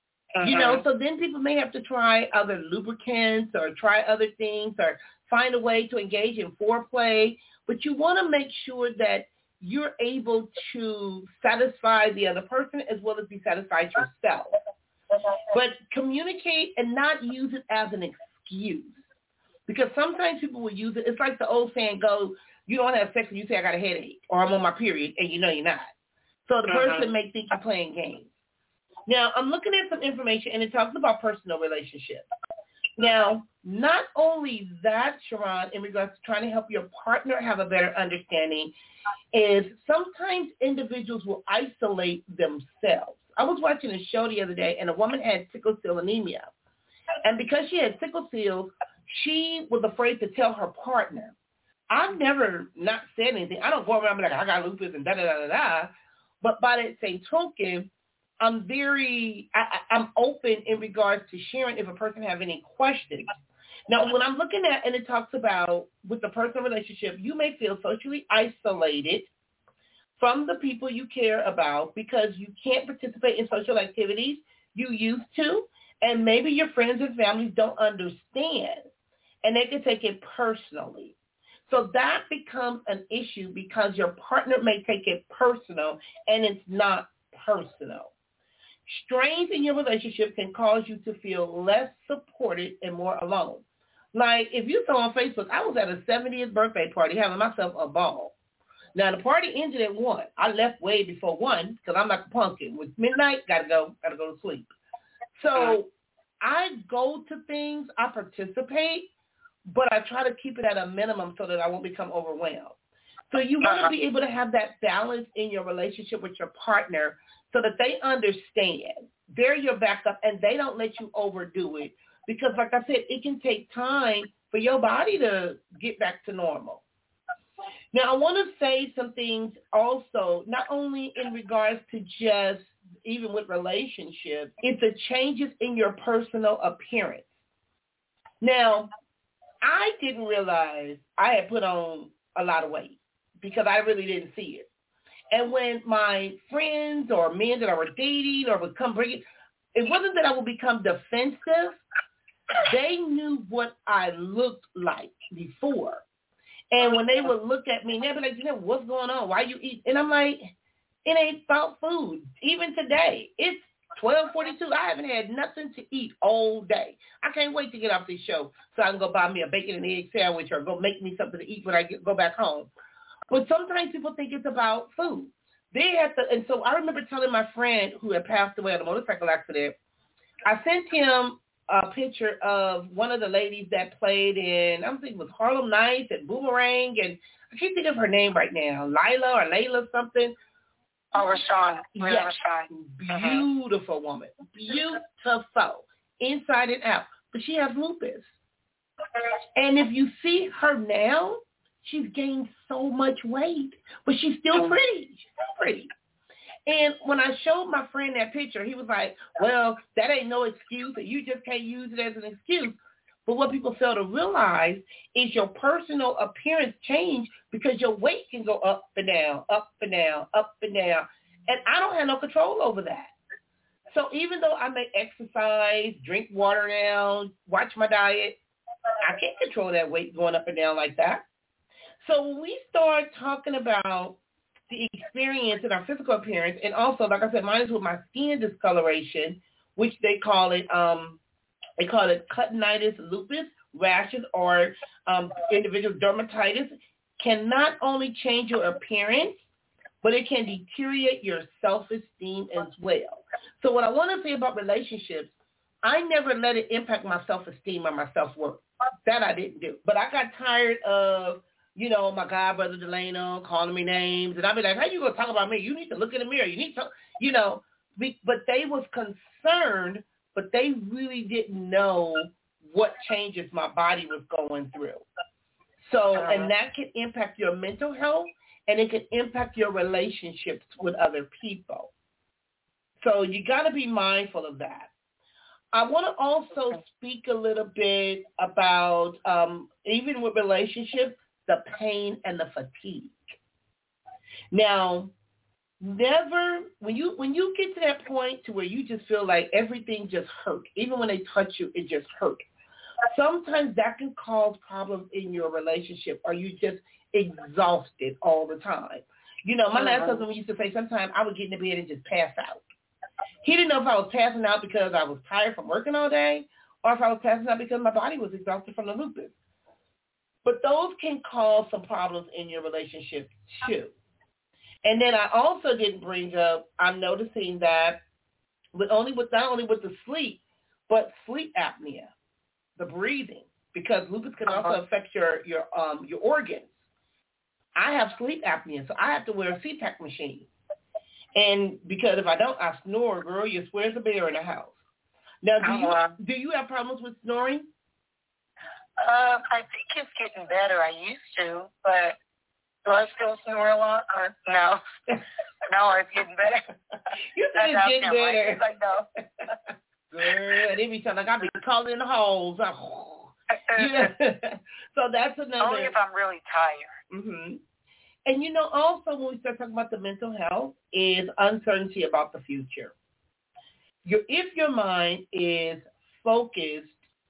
So then people may have to try other lubricants or try other things or find a way to engage in foreplay. But you want to make sure that you're able to satisfy the other person as well as be satisfied yourself. But communicate and not use it as an excuse. Because sometimes people will use it. It's like the old saying goes, you don't have sex and you say I got a headache or I'm on my period, and you know you're not. So the person may think you're playing games. Now, I'm looking at some information, and it talks about personal relationships. Now, not only that, Sharon, in regards to trying to help your partner have a better understanding, is sometimes individuals will isolate themselves. I was watching a show the other day, and a woman had sickle cell anemia. And because she had sickle cell, she was afraid to tell her partner. I've never not said anything. I don't go around and be like, I got lupus and da-da-da-da-da. But by that same token, I'm open in regards to sharing if a person have any questions. Now, when I'm looking at, and it talks about with the personal relationship, you may feel socially isolated from the people you care about because you can't participate in social activities you used to, and maybe your friends and family don't understand, and they can take it personally. So that becomes an issue because your partner may take it personal, and it's not personal. Strains in your relationship can cause you to feel less supported and more alone. Like if you saw on Facebook, I was at a 70th birthday party having myself a ball. Now, the party ended at 1. I left way before 1 because I'm like a pumpkin. With midnight, gotta go to sleep. So I go to things, I participate, but I try to keep it at a minimum so that I won't become overwhelmed. So you want to be able to have that balance in your relationship with your partner so that they understand they're your backup and they don't let you overdo it. Because like I said, it can take time for your body to get back to normal. Now, I want to say some things also, not only in regards to just even with relationships, it's the changes in your personal appearance. Now, I didn't realize I had put on a lot of weight because I really didn't see it. And when my friends or men that I were dating or would come bring it wasn't that I would become defensive. They knew what I looked like before. And when they would look at me, they'd be like, what's going on? Why you eat? And I'm like, it ain't about food. Even today, it's 12:42. I haven't had nothing to eat all day. I can't wait to get off this show so I can go buy me a bacon and egg sandwich or go make me something to eat when I go back home. But sometimes people think it's about food. They have to, and so I remember telling my friend who had passed away in a motorcycle accident, I sent him a picture of one of the ladies that played in, I think it was Harlem Nights and Boomerang, and I can't think of her name right now, Lila or Layla something. Oh, Rashawn. Yes. Beautiful woman. Beautiful. Inside and out. But she has lupus. And if you see her now, she's gained so much weight. But she's still pretty. She's still pretty. And when I showed my friend that picture, he was like, well, that ain't no excuse. You just can't use it as an excuse. But what people fail to realize is your personal appearance change because your weight can go up and down, up and down, up and down. And I don't have no control over that. So even though I may exercise, drink water now, watch my diet, I can't control that weight going up and down like that. So when we start talking about the experience in our physical appearance, and also, like I said, mine is with my skin discoloration, which they call it cutinitis lupus, rashes, or individual dermatitis, can not only change your appearance, but it can deteriorate your self-esteem as well. So what I want to say about relationships, I never let it impact my self-esteem or my self-worth. That I didn't do. But I got tired of, my god brother Delano calling me names, and I'd be like, how you going to talk about me? You need to look in the mirror. You need to, but they was concerned, but they really didn't know what changes my body was going through. So, and that can impact your mental health, and it can impact your relationships with other people. So you got to be mindful of that. I want to also speak a little bit about, even with relationships, the pain and the fatigue. Now, never, when you get to that point to where you just feel like everything just hurt, even when they touch you, it just hurt. Sometimes that can cause problems in your relationship, or you just exhausted all the time. You know, my last husband used to say sometimes I would get in the bed and just pass out. He didn't know if I was passing out because I was tired from working all day or if I was passing out because my body was exhausted from the lupus. But those can cause some problems in your relationship too. And then I also didn't bring up, I'm noticing that not only with the sleep, but sleep apnea, the breathing, because lupus can also affect your organs. I have sleep apnea, so I have to wear a CPAP machine. And because if I don't, I snore, girl. You swear there's a bear in the house. Now, do you have problems with snoring? I think it's getting better. I used to, but do I still snore a lot? Or no. No, it's getting better. You think it's getting better. Like, no. Girl, it be something like I be calling in the halls. Yeah. So that's another. Only if I'm really tired. Mm-hmm. And, you know, also when we start talking about the mental health is uncertainty about the future. If your mind is focused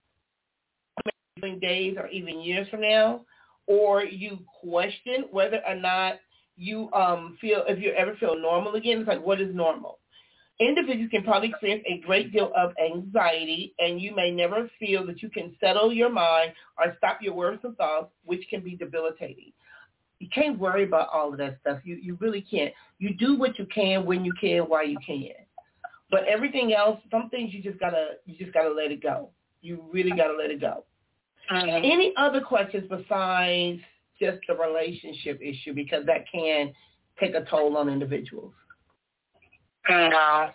days or even years from now, or you question whether or not you if you ever feel normal again, it's like, what is normal? Individuals can probably experience a great deal of anxiety, and you may never feel that you can settle your mind or stop your worries and thoughts, which can be debilitating. You can't worry about all of that stuff. You really can't. You do what you can, when you can, while you can. But everything else, some things you just gotta let it go. You really gotta let it go. Mm-hmm. Any other questions besides just the relationship issue, because that can take a toll on individuals? No.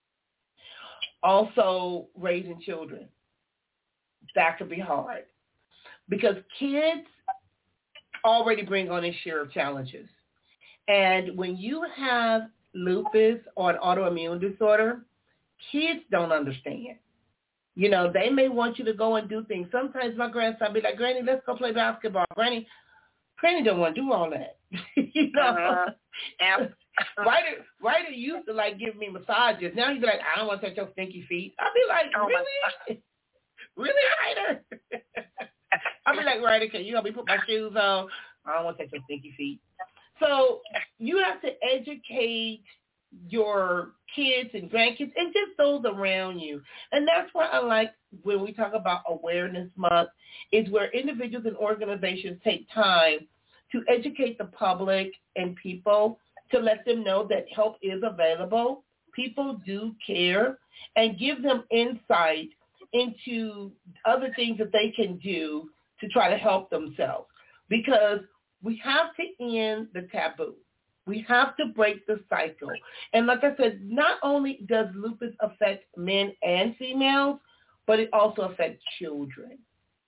Also, raising children. That could be hard because kids already bring on a share of challenges. And when you have lupus or an autoimmune disorder, kids don't understand. You know, they may want you to go and do things. Sometimes my grandson be like, Granny, let's go play basketball. Granny don't want to do all that. You know? Yep. Ryder used to, like, give me massages. Now he'd be like, I don't want to touch your stinky feet. I'd be like, really? Really, Ryder? I'd be like, Ryder, can you help me put my shoes on? I don't want to touch your stinky feet. So you have to educate your kids and grandkids and just those around you. And that's why I like when we talk about Awareness Month is where individuals and organizations take time to educate the public and people to let them know that help is available. People do care, and give them insight into other things that they can do to try to help themselves. Because we have to end the taboo. We have to break the cycle. And like I said, not only does lupus affect men and females, but it also affects children.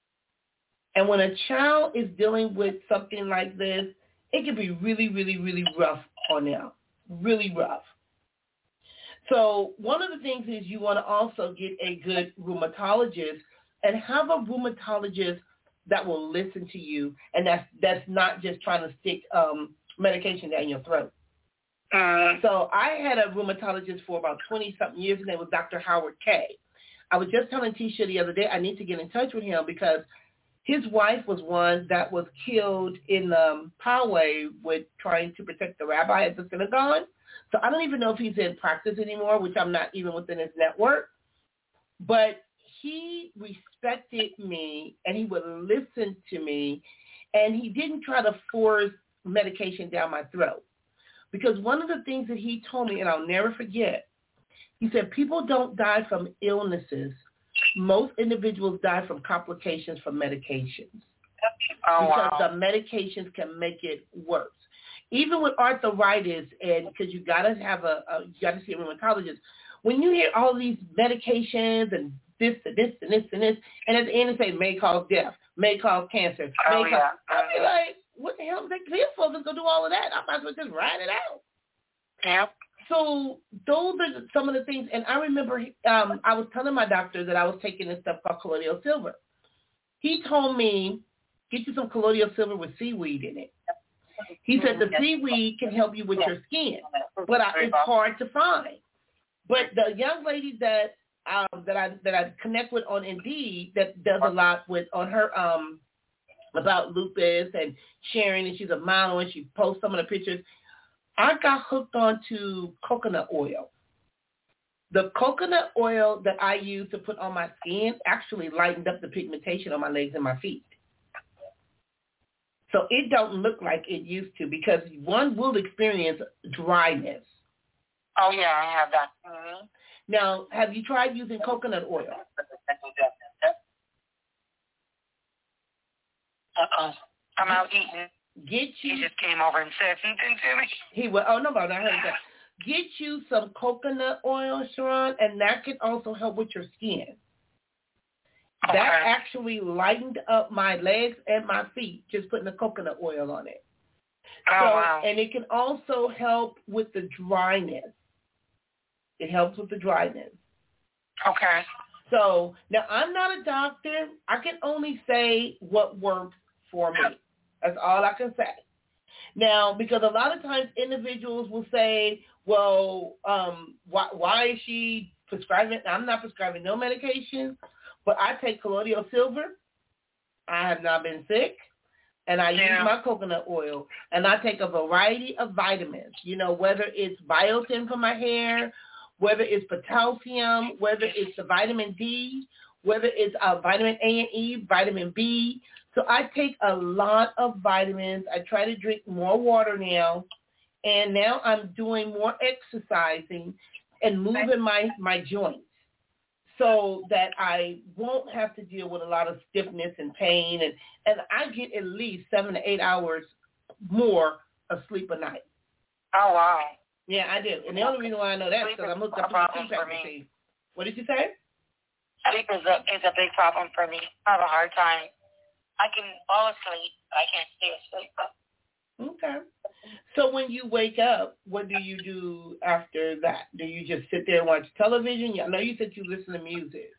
And when a child is dealing with something like this, it can be really, really, really rough on them, really rough. So one of the things is you want to also get a good rheumatologist and have a rheumatologist that will listen to you, and that's not just trying to stick medication down your throat. So I had a rheumatologist for about 20-something years. His name was Dr. Howard Kay. I was just telling Tisha the other day I need to get in touch with him because his wife was one that was killed in Poway with trying to protect the rabbi at the synagogue. So I don't even know if he's in practice anymore, which I'm not even within his network. But he respected me, and he would listen to me, and he didn't try to force medication down my throat. Because one of the things that he told me, and I'll never forget, he said, people don't die from illnesses. Most individuals die from complications from medications. Because the medications can make it worse. Even with arthritis, and because you got to see a rheumatologist, when you hear all these medications and this and this and this and this, and at the end it say may cause death, may cause cancer, I'll be like, what the hell is that pill for? Let's go do all of that. I might as well just ride it out. Yep. So those are some of the things. And I remember I was telling my doctor that I was taking this stuff called colloidal silver. He told me, get you some colloidal silver with seaweed in it. He said the seaweed can help you with your skin, but it's hard to find. But the young lady that I connect with on Indeed that does a lot on her about lupus and sharing, and she's a model and she posts some of the pictures. I got hooked onto coconut oil. The coconut oil that I use to put on my skin actually lightened up the pigmentation on my legs and my feet. So it don't look like it used to because one will experience dryness. Oh, yeah, I have that. Mm-hmm. Now, have you tried using coconut oil? I'm out eating. He just came over and said something to me. He will. Oh, no, I heard that. Get you some coconut oil, Sharon, and that can also help with your skin. Okay. That actually lightened up my legs and my feet, just putting the coconut oil on it. Wow. And it can also help with the dryness. It helps with the dryness. Okay. So, now I'm not a doctor. I can only say what works for me. That's all I can say. Now, because a lot of times individuals will say, well, why is she prescribing? I'm not prescribing no medication, but I take colloidal silver. I have not been sick, and I use my coconut oil, and I take a variety of vitamins, whether it's biotin for my hair, whether it's potassium, whether it's the vitamin D, whether it's vitamin A and E, vitamin B. So I take a lot of vitamins. I try to drink more water now, and now I'm doing more exercising and moving my joints so that I won't have to deal with a lot of stiffness and pain, and I get at least 7 to 8 hours more of sleep a night. Oh, wow. Yeah, I do. And the only reason why I know that is because I'm hooked up to the CPAP machine. What did you say? Sleep is a big problem for me. I have a hard time. I can fall asleep. I can't stay asleep. Okay. So when you wake up, what do you do after that? Do you just sit there and watch television? I know you said you listen to music.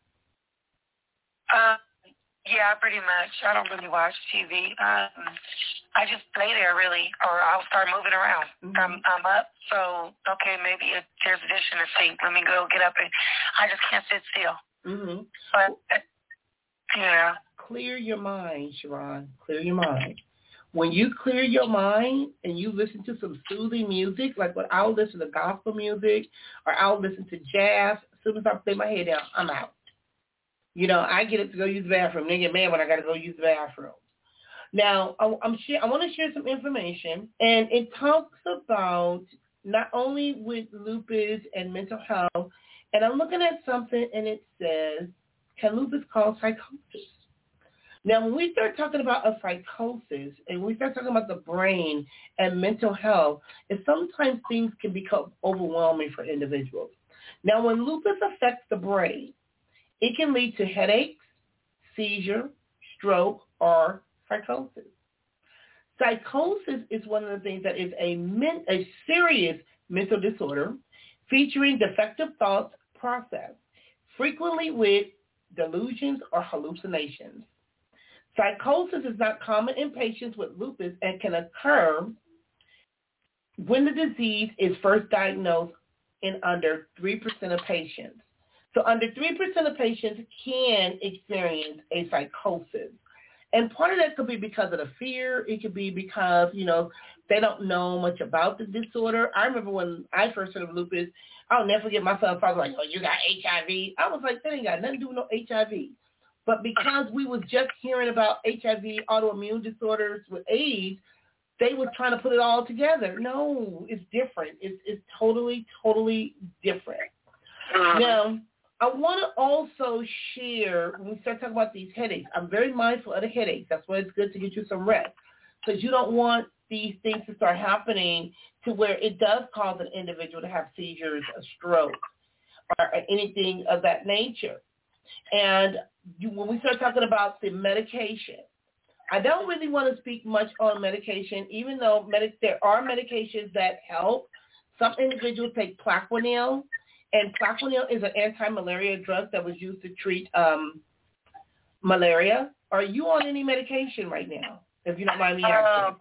Yeah, pretty much. I don't really watch TV. I just lay there, really, or I'll start moving around. Mm-hmm. I'm up, so, okay, maybe there's a dish in the sink. Let me go get up, and I just can't sit still. Mm-hmm. But, yeah. Clear your mind, Sharon. Clear your mind. When you clear your mind and you listen to some soothing music, like when I'll listen to gospel music or I'll listen to jazz, as soon as I lay my head down, I'm out. I get up to go use the bathroom. They get mad when I got to go use the bathroom. Now, I want to share some information, and it talks about not only with lupus and mental health, and I'm looking at something, and it says, can lupus cause psychosis? Now, when we start talking about a psychosis and we start talking about the brain and mental health, and sometimes things can become overwhelming for individuals. Now, when lupus affects the brain, it can lead to headaches, seizure, stroke, or psychosis. Psychosis is one of the things that is a serious mental disorder featuring defective thought process, frequently with delusions or hallucinations. Psychosis is not common in patients with lupus and can occur when the disease is first diagnosed in under 3% of patients. So under 3% of patients can experience a psychosis. And part of that could be because of the fear. It could be because, they don't know much about the disorder. I remember when I first heard of lupus, I'll never forget my son was like, oh, you got HIV. I was like, that ain't got nothing to do with no HIV. But because we was just hearing about HIV, autoimmune disorders with AIDS, they was trying to put it all together. No, it's different. It's totally, totally different. Now, I want to also share, when we start talking about these headaches, I'm very mindful of the headaches. That's why it's good to get you some rest, because you don't want these things to start happening to where it does cause an individual to have seizures, a stroke, or anything of that nature. And when we start talking about the medication, I don't really want to speak much on medication, even though there are medications that help. Some individuals take Plaquenil, and Plaquenil is an anti-malaria drug that was used to treat malaria. Are you on any medication right now, if you don't mind me asking?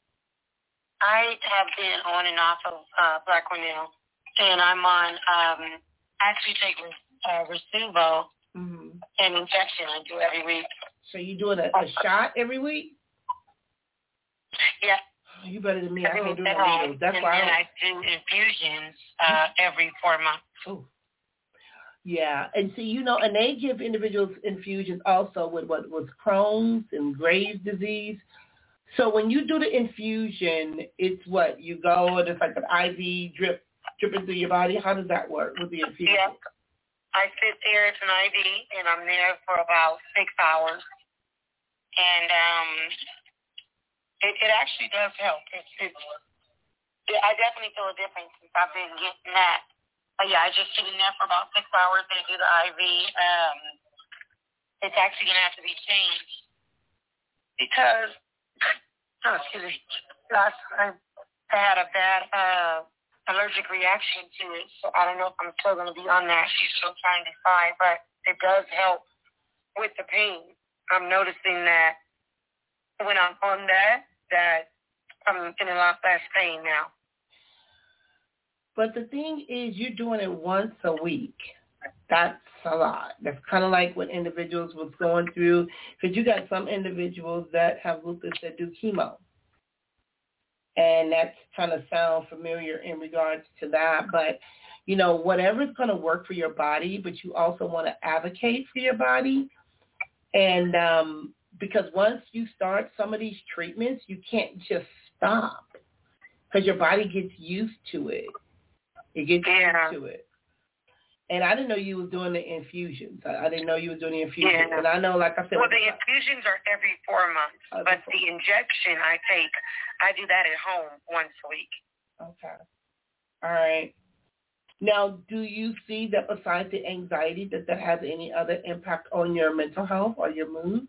I have been on and off of Plaquenil, and I'm on, actually taking Rasuvo, an injection I do every week. So you're doing a shot every week? Yeah. You better than me. I can't do no that, needles. That's and why then I do infusions every 4 months. Oh. Yeah, and see, and they give individuals infusions also with what was Crohn's and Graves' disease. So when you do the infusion, it's what you go and it's like an IV dripping through your body. How does that work with the infusion? Yep. I sit there, it's an IV, and I'm there for about 6 hours. And it actually does help. I definitely feel a difference since I've been getting that. But yeah, I just sit in there for about 6 hours. They do the IV. It's actually going to have to be changed because, excuse me, last time I had a bad allergic reaction to it. So I don't know if I'm still going to be on that. She's still trying to decide, but it does help with the pain. I'm noticing that when I'm on that I'm in a lot less pain now. But the thing is, you're doing it once a week. That's a lot. That's kind of like what individuals was going through, because you got some individuals that have lupus that do chemo. And that's kind of sound familiar in regards to that. But, whatever's going to work for your body, but you also want to advocate for your body. And because once you start some of these treatments, you can't just stop because your body gets used to it. It gets used to it. And I didn't know you was doing the infusions. I didn't know you was doing the infusions. Yeah. And I know, like I said. Well, the infusions are every 4 months, but the injection I do that at home once a week. Okay. All right. Now, do you see that besides the anxiety that has any other impact on your mental health or your mood?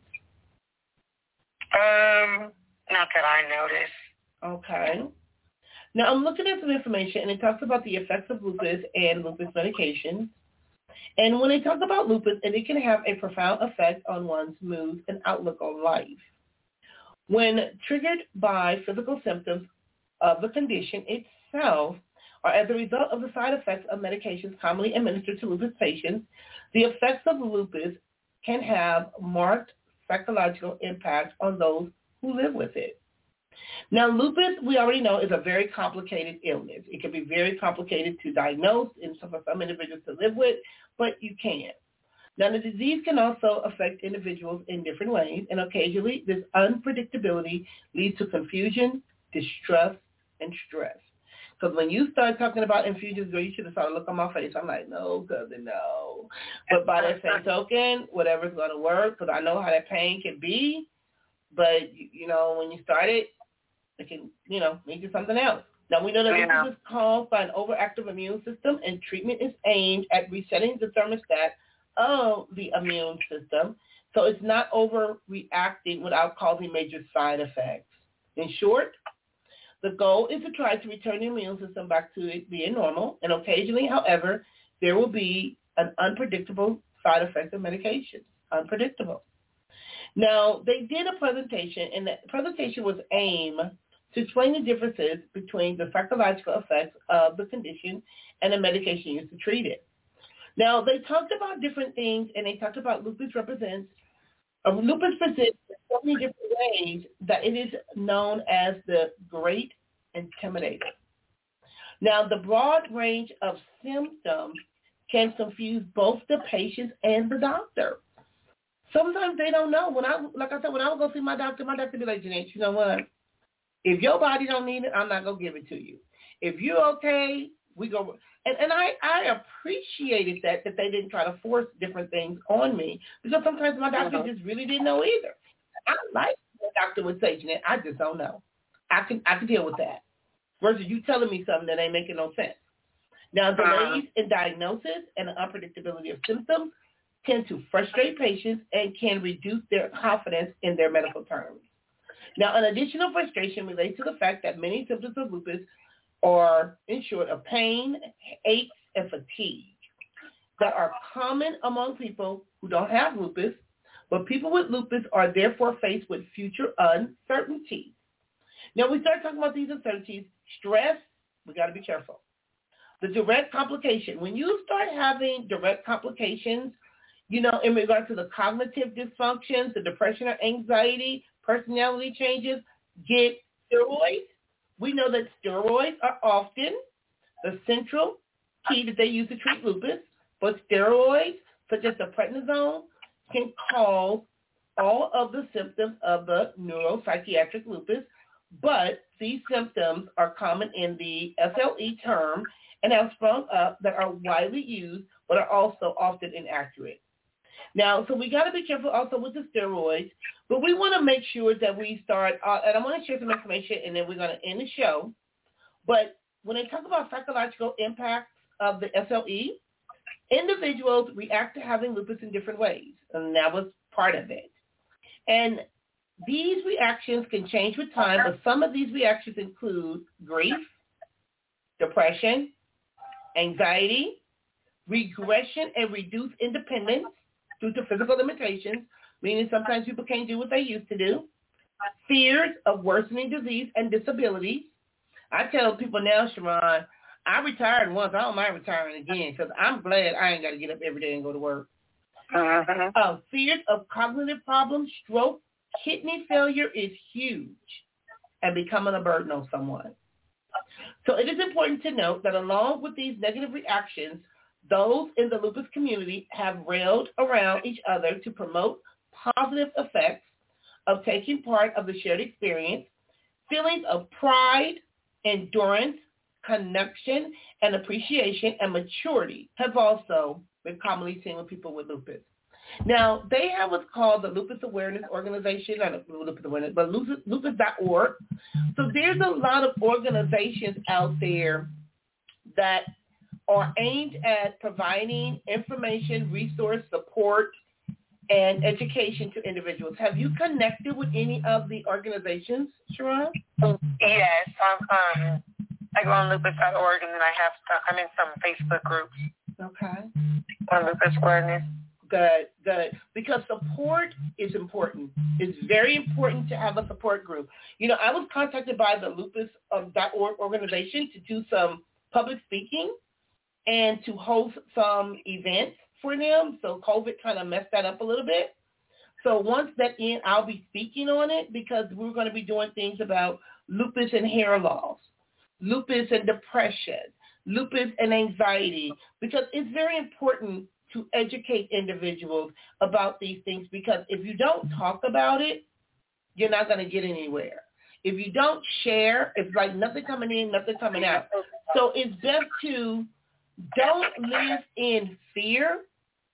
Not that I notice. Okay. Now, I'm looking at some information, and it talks about the effects of lupus and lupus medications. And when they talk about lupus, and it can have a profound effect on one's mood and outlook on life. When triggered by physical symptoms of the condition itself, or as a result of the side effects of medications commonly administered to lupus patients, the effects of lupus can have marked psychological impact on those who live with it. Now, lupus, we already know, is a very complicated illness. It can be very complicated to diagnose and for some individuals to live with, but you can. Now, the disease can also affect individuals in different ways, and occasionally this unpredictability leads to confusion, distress, and stress. Because when you start talking about infusions, girl, you should have saw the look on my face. I'm like, no, cousin, no. But by that same token, whatever's going to work, because I know how that pain can be, but, when you start it can, lead to something else. Now, we know that lupus is caused by an overactive immune system, and treatment is aimed at resetting the thermostat of the immune system, so it's not overreacting without causing major side effects. In short, the goal is to try to return the immune system back to it being normal, and occasionally, however, there will be an unpredictable side effect of medication. Unpredictable. Now, they did a presentation, and the presentation was aimed to explain the differences between the psychological effects of the condition and the medication used to treat it. Now, they talked about different things, and they talked about lupus presents in so many different ways that it is known as the great intimidator. Now, the broad range of symptoms can confuse both the patient and the doctor. Sometimes they don't know. When I would go see my doctor be like, Jeanette, you know what? If your body don't need it, I'm not going to give it to you. If you're okay, we go. And I appreciated that they didn't try to force different things on me, because sometimes my doctor just really didn't know either. I like what the doctor would say, Jeanette, I just don't know. I can deal with that. Versus you telling me something that ain't making no sense. Now, delays in diagnosis and the unpredictability of symptoms tend to frustrate patients and can reduce their confidence in their medical terms. Now, an additional frustration relates to the fact that many symptoms of lupus are, in short, of pain, aches, and fatigue that are common among people who don't have lupus, but people with lupus are therefore faced with future uncertainties. Now, we start talking about these uncertainties. Stress, we got to be careful. The direct complication. When you start having direct complications, in regard to the cognitive dysfunctions, the depression or anxiety, personality changes, get steroids we know that steroids are often the central key that they use to treat lupus, but steroids, such as the prednisone, can cause all of the symptoms of the neuropsychiatric lupus, but these symptoms are common in the SLE term and have sprung up that are widely used but are also often inaccurate. Now, so we got to be careful also with the steroids, but we want to make sure that we start, and I'm going to share some information, and then we're going to end the show. But when they talk about psychological impacts of the SLE, individuals react to having lupus in different ways, and that was part of it. And these reactions can change with time, but some of these reactions include grief, depression, anxiety, regression and reduced independence due to physical limitations, meaning sometimes people can't do what they used to do, fears of worsening disease and disabilities. I tell people now, Sharon, I retired once. I don't mind retiring again because I'm glad I ain't got to get up every day and go to work. Fears of cognitive problems, stroke, kidney failure is huge and becoming a burden on someone. So it is important to note that along with these negative reactions, those in the lupus community have railed around each other to promote positive effects of taking part of the shared experience. Feelings of pride, endurance, connection, and appreciation and maturity have also been commonly seen with people with lupus. Now, they have what's called the Lupus Awareness Organization, not Lupus Awareness, but lupus.org. So there's a lot of organizations out there that are aimed at providing information, resource, support, and education to individuals. Have you connected with any of the organizations, Sharon? Yes. I go on lupus.org, and then I'm in some Facebook groups. Okay. On lupus awareness. Good. Because support is important. It's very important to have a support group. You know, I was contacted by the lupus.org organization to do some public speaking and to host some events for them. So COVID kind of messed that up a little bit. So once that ends, I'll be speaking on it because we're going to be doing things about lupus and hair loss, lupus and depression, lupus and anxiety, because it's very important to educate individuals about these things, because if you don't talk about it, you're not going to get anywhere. If you don't share, it's like nothing coming in, nothing coming out. So it's best to don't live in fear.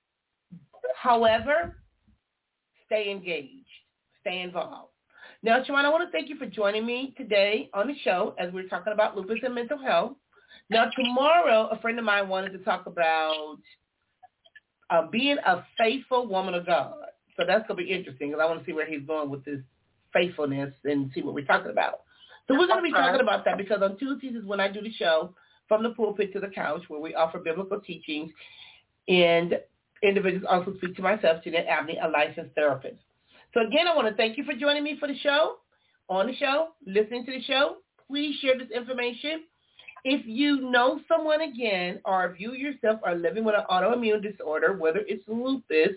However, stay engaged, stay involved. Now, Sharon, I want to thank you for joining me today on the show as we're talking about lupus and mental health. Now, tomorrow, a friend of mine wanted to talk about being a faithful woman of God. So that's going to be interesting because I want to see where he's going with this faithfulness and see what we're talking about. So we're going to be talking about that because on Tuesdays is when I do the show From the Pulpit to the Couch, where we offer biblical teachings, and individuals also speak to myself, Jeanette Abney, a licensed therapist. So again, I want to thank you for joining me for the show, on the show, listening to the show. Please share this information. If you know someone again, or if you yourself are living with an autoimmune disorder, whether it's lupus,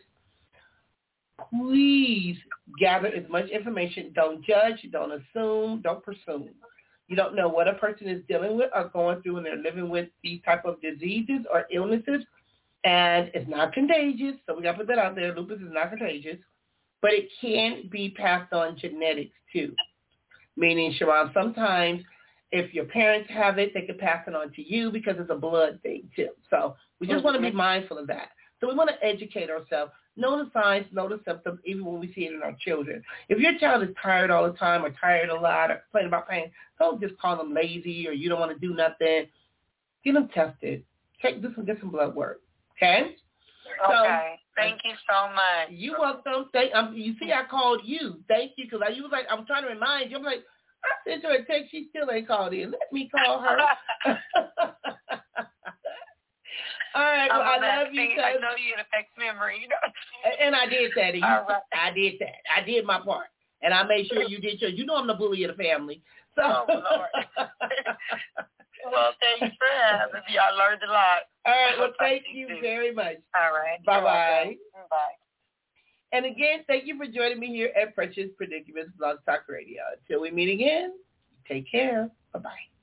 please gather as much information. Don't judge, don't assume, don't presume. You don't know what a person is dealing with or going through when they're living with these type of diseases or illnesses. And it's not contagious, so we got to put that out there. Lupus is not contagious, but it can be passed on genetics too. Meaning, Sharon, sometimes if your parents have it, they can pass it on to you because it's a blood thing too. So we just want to be mindful of that. So we want to educate ourselves, know the signs, know the symptoms, even when we see it in our children. If your child is tired all the time or tired a lot or complaining about pain, don't just call them lazy or you don't want to do nothing. Get them tested. Get some blood work. Okay? Okay. Thank you so much. You're welcome. You see, I called you. Thank you, because you was like, I'm trying to remind you. I'm like, I sent her a text. She still ain't called in. Let me call her. All right. Well, I love you. I know you had a fixed memory. You know? And I did that. I did that. I did my part. And I made sure you did yours. You know I'm the bully of the family. So. Oh, Lord. Well, thanks for having me. I learned a lot. All right. Well, thank you very much. All right. Bye-bye. Bye. And again, thank you for joining me here at Precious Predicaments Blog Talk Radio. Until we meet again, take care. Bye-bye.